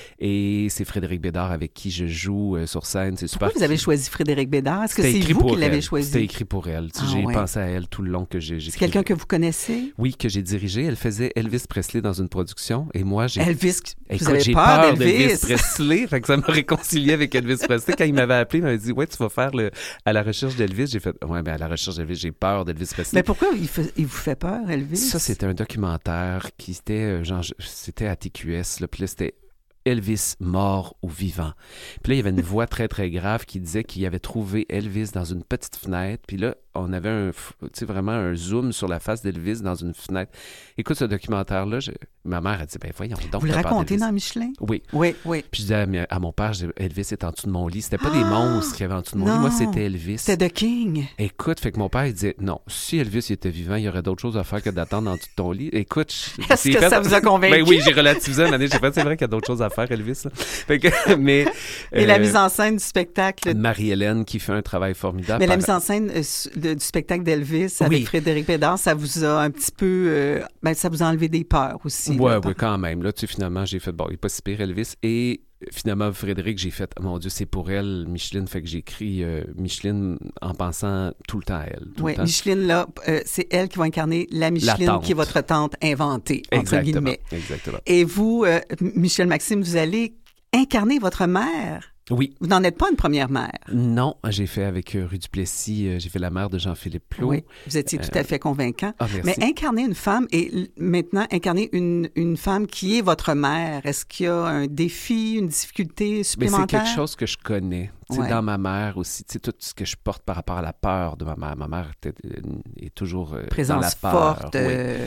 Et c'est Frédéric Bédard avec qui je joue sur scène. C'est super. Pourquoi vous avez choisi Frédéric Bédard? Est-ce que c'est vous qui l'avez choisi? C'était écrit pour elle. J'ai pensé à elle tout le long que j'ai C'est quelqu'un que vous connaissez? Oui, que j'ai dirigé. Elle faisait Elvis Presley dans une production et moi j'ai Elvis, vous avez peur d'Elvis Presley, fait que ça m'a réconcilié avec Elvis Presley quand il m'avait appelé, il m'avait dit tu vas faire à la recherche d'Elvis. J'ai fait à la recherche d'Elvis, j'ai peur d'Elvis Presley. Mais pourquoi il vous fait peur, Elvis? Ça, c'était un documentaire qui était c'était à TQS, là, puis là, c'était Elvis mort ou vivant. Puis là, il y avait une voix très, très grave qui disait qu'il avait trouvé Elvis dans une petite fenêtre. Puis là, on avait vraiment un zoom sur la face d'Elvis dans une fenêtre. Écoute, ce documentaire-là, ma mère a dit, voyons donc. Vous le racontez dans Michelin? Oui. Oui. Puis je disais à mon père, Elvis est en dessous de mon lit. C'était pas des monstres qu'il y avait en dessous de mon lit. Moi, c'était Elvis. C'était The King. Écoute, fait que mon père, il disait, non, si Elvis était vivant, il y aurait d'autres choses à faire que d'attendre en dessous de ton lit. Écoute, est-ce que ça vous a convaincu? Oui, j'ai relativisé une année. J'ai fait, c'est vrai qu'il y a d'autres choses à faire, Elvis. Fait que, mais, et la mise en scène du spectacle? Marie-Hélène qui fait un travail formidable. Mais la mise en scène du spectacle d'Elvis avec Frédéric Bédard, ça vous a un petit peu... ça vous a enlevé des peurs aussi. Oui, quand même. Là, finalement, j'ai fait, il n'est pas si pire, Elvis. Et finalement, Frédéric, j'ai fait, mon Dieu, c'est pour elle, Micheline. Fait que j'ai écrit Micheline en pensant tout le temps à elle. Oui, Micheline, là, c'est elle qui va incarner la Micheline qui est votre tante inventée, entre guillemets. Exactement. Et vous, Michel Maxime, vous allez incarner votre mère. Oui. Vous n'en êtes pas une première mère. Non, j'ai fait avec Rue Duplessis, j'ai fait la mère de Jean-Philippe Plot. Oui, vous étiez tout à fait convaincant. Merci. Mais incarner une femme et maintenant incarner une femme qui est votre mère, est-ce qu'il y a un défi, une difficulté supplémentaire? C'est quelque chose que je connais. Dans ma mère aussi, tout ce que je porte par rapport à la peur de ma mère. Ma mère est toujours présence dans la peur. Forte,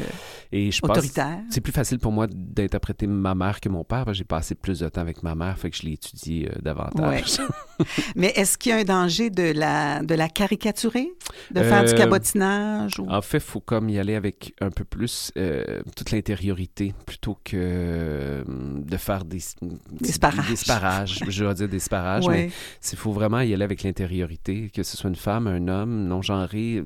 et je autoritaire. C'est plus facile pour moi d'interpréter ma mère que mon père, parce que j'ai passé plus de temps avec ma mère, fait que je l'ai étudié davantage. Ouais. Mais est-ce qu'il y a un danger de la caricaturer? De faire du cabotinage? Ou... En fait, il faut comme y aller avec un peu plus toute l'intériorité, plutôt que de faire des sparages. Je vais dire des sparages, mais il faut vraiment y aller avec l'intériorité, que ce soit une femme, un homme, non-genré,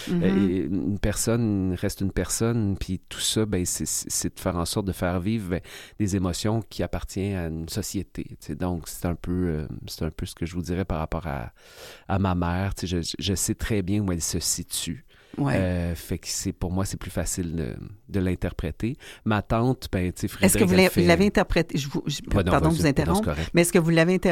une personne reste une personne, puis tout ça, c'est de faire en sorte de faire vivre des émotions qui appartiennent à une société. Donc, c'est un peu ce que je vous dirais par rapport à ma mère. Je sais très bien où elle se situe. Ouais. Fait que pour moi, c'est plus facile de l'interpréter. Ma tante, Frédéric... Est-ce que vous l'avez interprété? Pardon de vous interrompre, mais est-ce que vous l'avez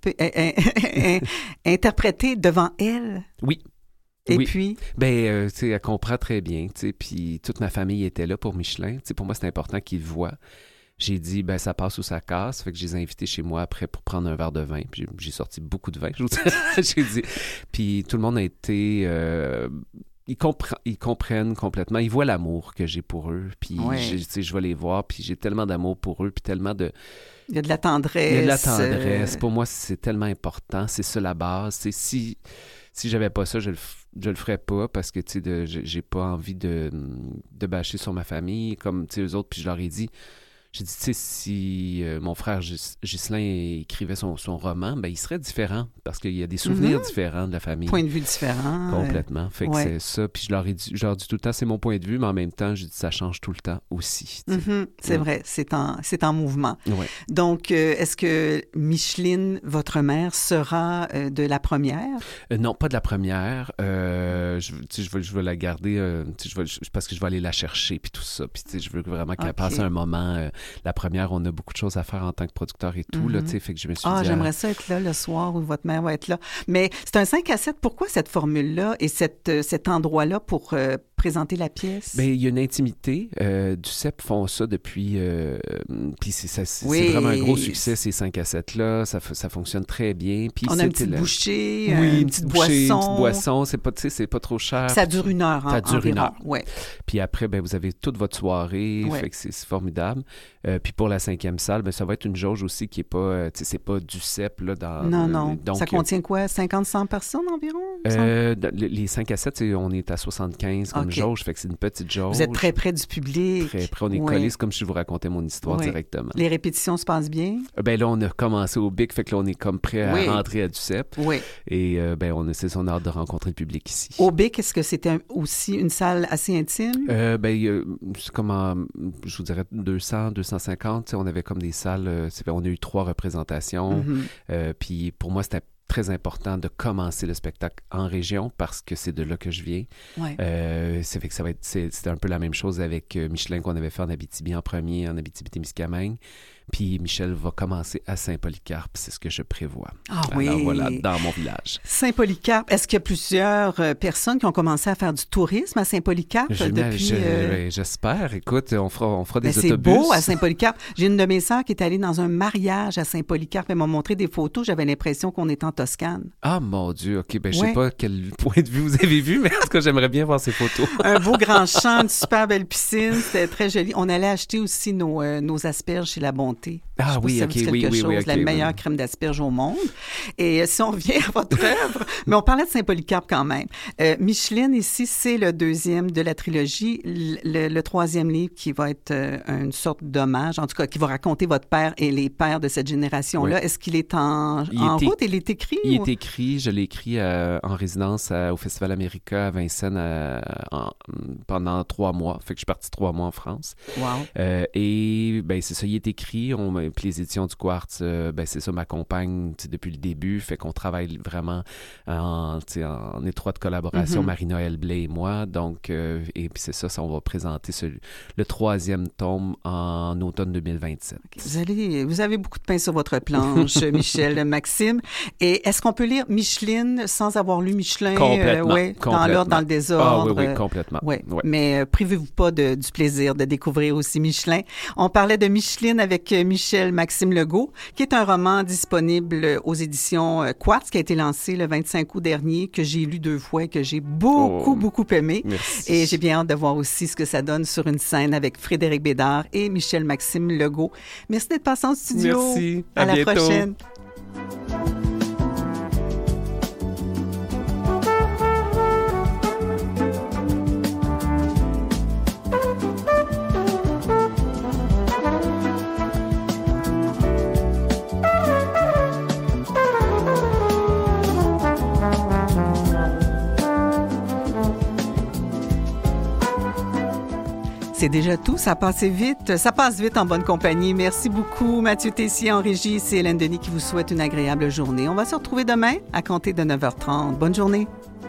interprété devant elle? Oui. Et puis? Elle comprend très bien, puis toute ma famille était là pour Michelin. Pour moi, c'est important qu'ils le voient. J'ai dit, ça passe ou ça casse. Fait que je les ai invités chez moi après pour prendre un verre de vin. Puis j'ai sorti beaucoup de vin, je vous dis. J'ai dit. Puis tout le monde a été... Ils comprennent complètement. Ils voient l'amour que j'ai pour eux. Puis je vais les voir. Puis j'ai tellement d'amour pour eux. Puis tellement de... Il y a de la tendresse. Il y a de la tendresse. Pour moi, c'est tellement important. C'est ça la base. Si j'avais pas ça, je le ferais pas parce que j'ai pas envie de bâcher sur ma famille comme eux autres. Puis je leur ai dit... J'ai dit, si mon frère Ghislain écrivait son roman, il serait différent parce qu'il y a des souvenirs différents de la famille. Point de vue différent. Complètement. Fait que c'est ça. Puis je leur dis tout le temps, c'est mon point de vue, mais en même temps, je dis, ça change tout le temps aussi. C'est vrai, c'est en mouvement. Ouais. Donc, est-ce que Micheline, votre mère, sera de la première? Non, pas de la première. Je veux la garder parce que je vais aller la chercher puis tout ça. Puis je veux vraiment qu'elle passe un moment... la première, on a beaucoup de choses à faire en tant que producteur et tout, là, tu sais, fait que je me suis dit... j'aimerais ça être là le soir où votre mère va être là. Mais c'est un 5-7. Pourquoi cette formule-là et cet endroit-là pour présenter la pièce? Bien, il y a une intimité. Du CEP font ça depuis... puis c'est vraiment un gros succès, ces 5-7-là. Ça fonctionne très bien. Puis on a une petite bouchée, une petite boisson. C'est pas trop cher. Ça dure 1 heure. Ça dure 1 heure. Ouais. Puis après, ben, vous avez toute votre soirée. Fait que c'est formidable. Puis pour la 5e salle, ben, ça va être une jauge aussi qui est pas... c'est pas du CEP, là. Non. Donc, ça contient quoi? 50-100 personnes environ? Les 5-7, on est à 75 comme jauge. Fait que c'est une petite jauge. Vous êtes très près du public. Très près. On est collés. C'est comme si je vous racontais mon histoire directement. Les répétitions se passent bien? Ben là, on a commencé au BIC. Fait que là, on est comme prêt à rentrer à du CEP. Oui. Et ben, on a hâte de rencontrer le public ici. Au BIC, est-ce que c'était aussi une salle assez intime? C'est comme je vous dirais 200, 250. On avait comme des salles. On a eu 3 représentations. Puis pour moi, c'était très important de commencer le spectacle en région parce que c'est de là que je viens. Ouais. Ça fait que c'était un peu la même chose avec Michelin qu'on avait fait en Abitibi en premier, en Abitibi-Témiscamingue. Puis Michel va commencer à Saint-Polycarpe, c'est ce que je prévois. Alors voilà, dans mon village. Saint-Polycarpe, est-ce qu'il y a plusieurs personnes qui ont commencé à faire du tourisme à Saint-Polycarpe depuis... J'espère. Écoute, on fera des autobus. C'est beau à Saint-Polycarpe. J'ai une de mes sœurs qui est allée dans un mariage à Saint-Polycarpe. Elle m'a montré des photos. J'avais l'impression qu'on était en Toscane. Ah, mon Dieu. OK, ben je sais pas quel point de vue vous avez vu, mais en tout cas, j'aimerais bien voir ces photos. Un beau grand champ, une super belle piscine. C'était très joli. On allait acheter aussi nos asperges chez La Bonté. Ah oui, OK, oui, la meilleure crème d'asperges au monde. Et si on revient à votre œuvre, mais on parlait de Saint-Polycarpe quand même. Micheline, ici, c'est le 2e de la trilogie. Le 3e livre qui va être une sorte d'hommage, en tout cas, qui va raconter votre père et les pères de cette génération-là. Est-ce qu'il est en route? Il est écrit? Il est écrit. Je l'ai écrit en résidence au Festival America à Vincennes pendant 3 mois. Fait que je suis parti 3 mois en France. Wow. Et ben c'est ça, il est écrit. Puis les éditions du Quartz, ben c'est ça, m'accompagnent depuis le début. Fait qu'on travaille vraiment en étroite collaboration, Marie-Noël Blais et moi. Donc, et puis c'est ça, on va présenter le 3e tome en automne 2027. Vous avez beaucoup de pain sur votre planche, Michel Maxime. Et est-ce qu'on peut lire Micheline sans avoir lu Michelin? Complètement. Dans l'ordre, dans le désordre. Oui, complètement. Ouais. Mais privez-vous pas du plaisir de découvrir aussi Michelin. On parlait de Micheline avec Michel Maxime Legault, qui est un roman disponible aux éditions Quartz, qui a été lancé le 25 août dernier, que j'ai lu 2 fois et que j'ai beaucoup aimé. Merci. Et j'ai bien hâte de voir aussi ce que ça donne sur une scène avec Frédéric Bédard et Michel Maxime Legault. Merci d'être passé en studio. Merci. À la bientôt. Prochaine. C'est déjà tout, ça passe vite. Ça passe vite en bonne compagnie. Merci beaucoup, Mathieu Tessier en régie. C'est Hélène Denis qui vous souhaite une agréable journée. On va se retrouver demain à compter de 9h30. Bonne journée.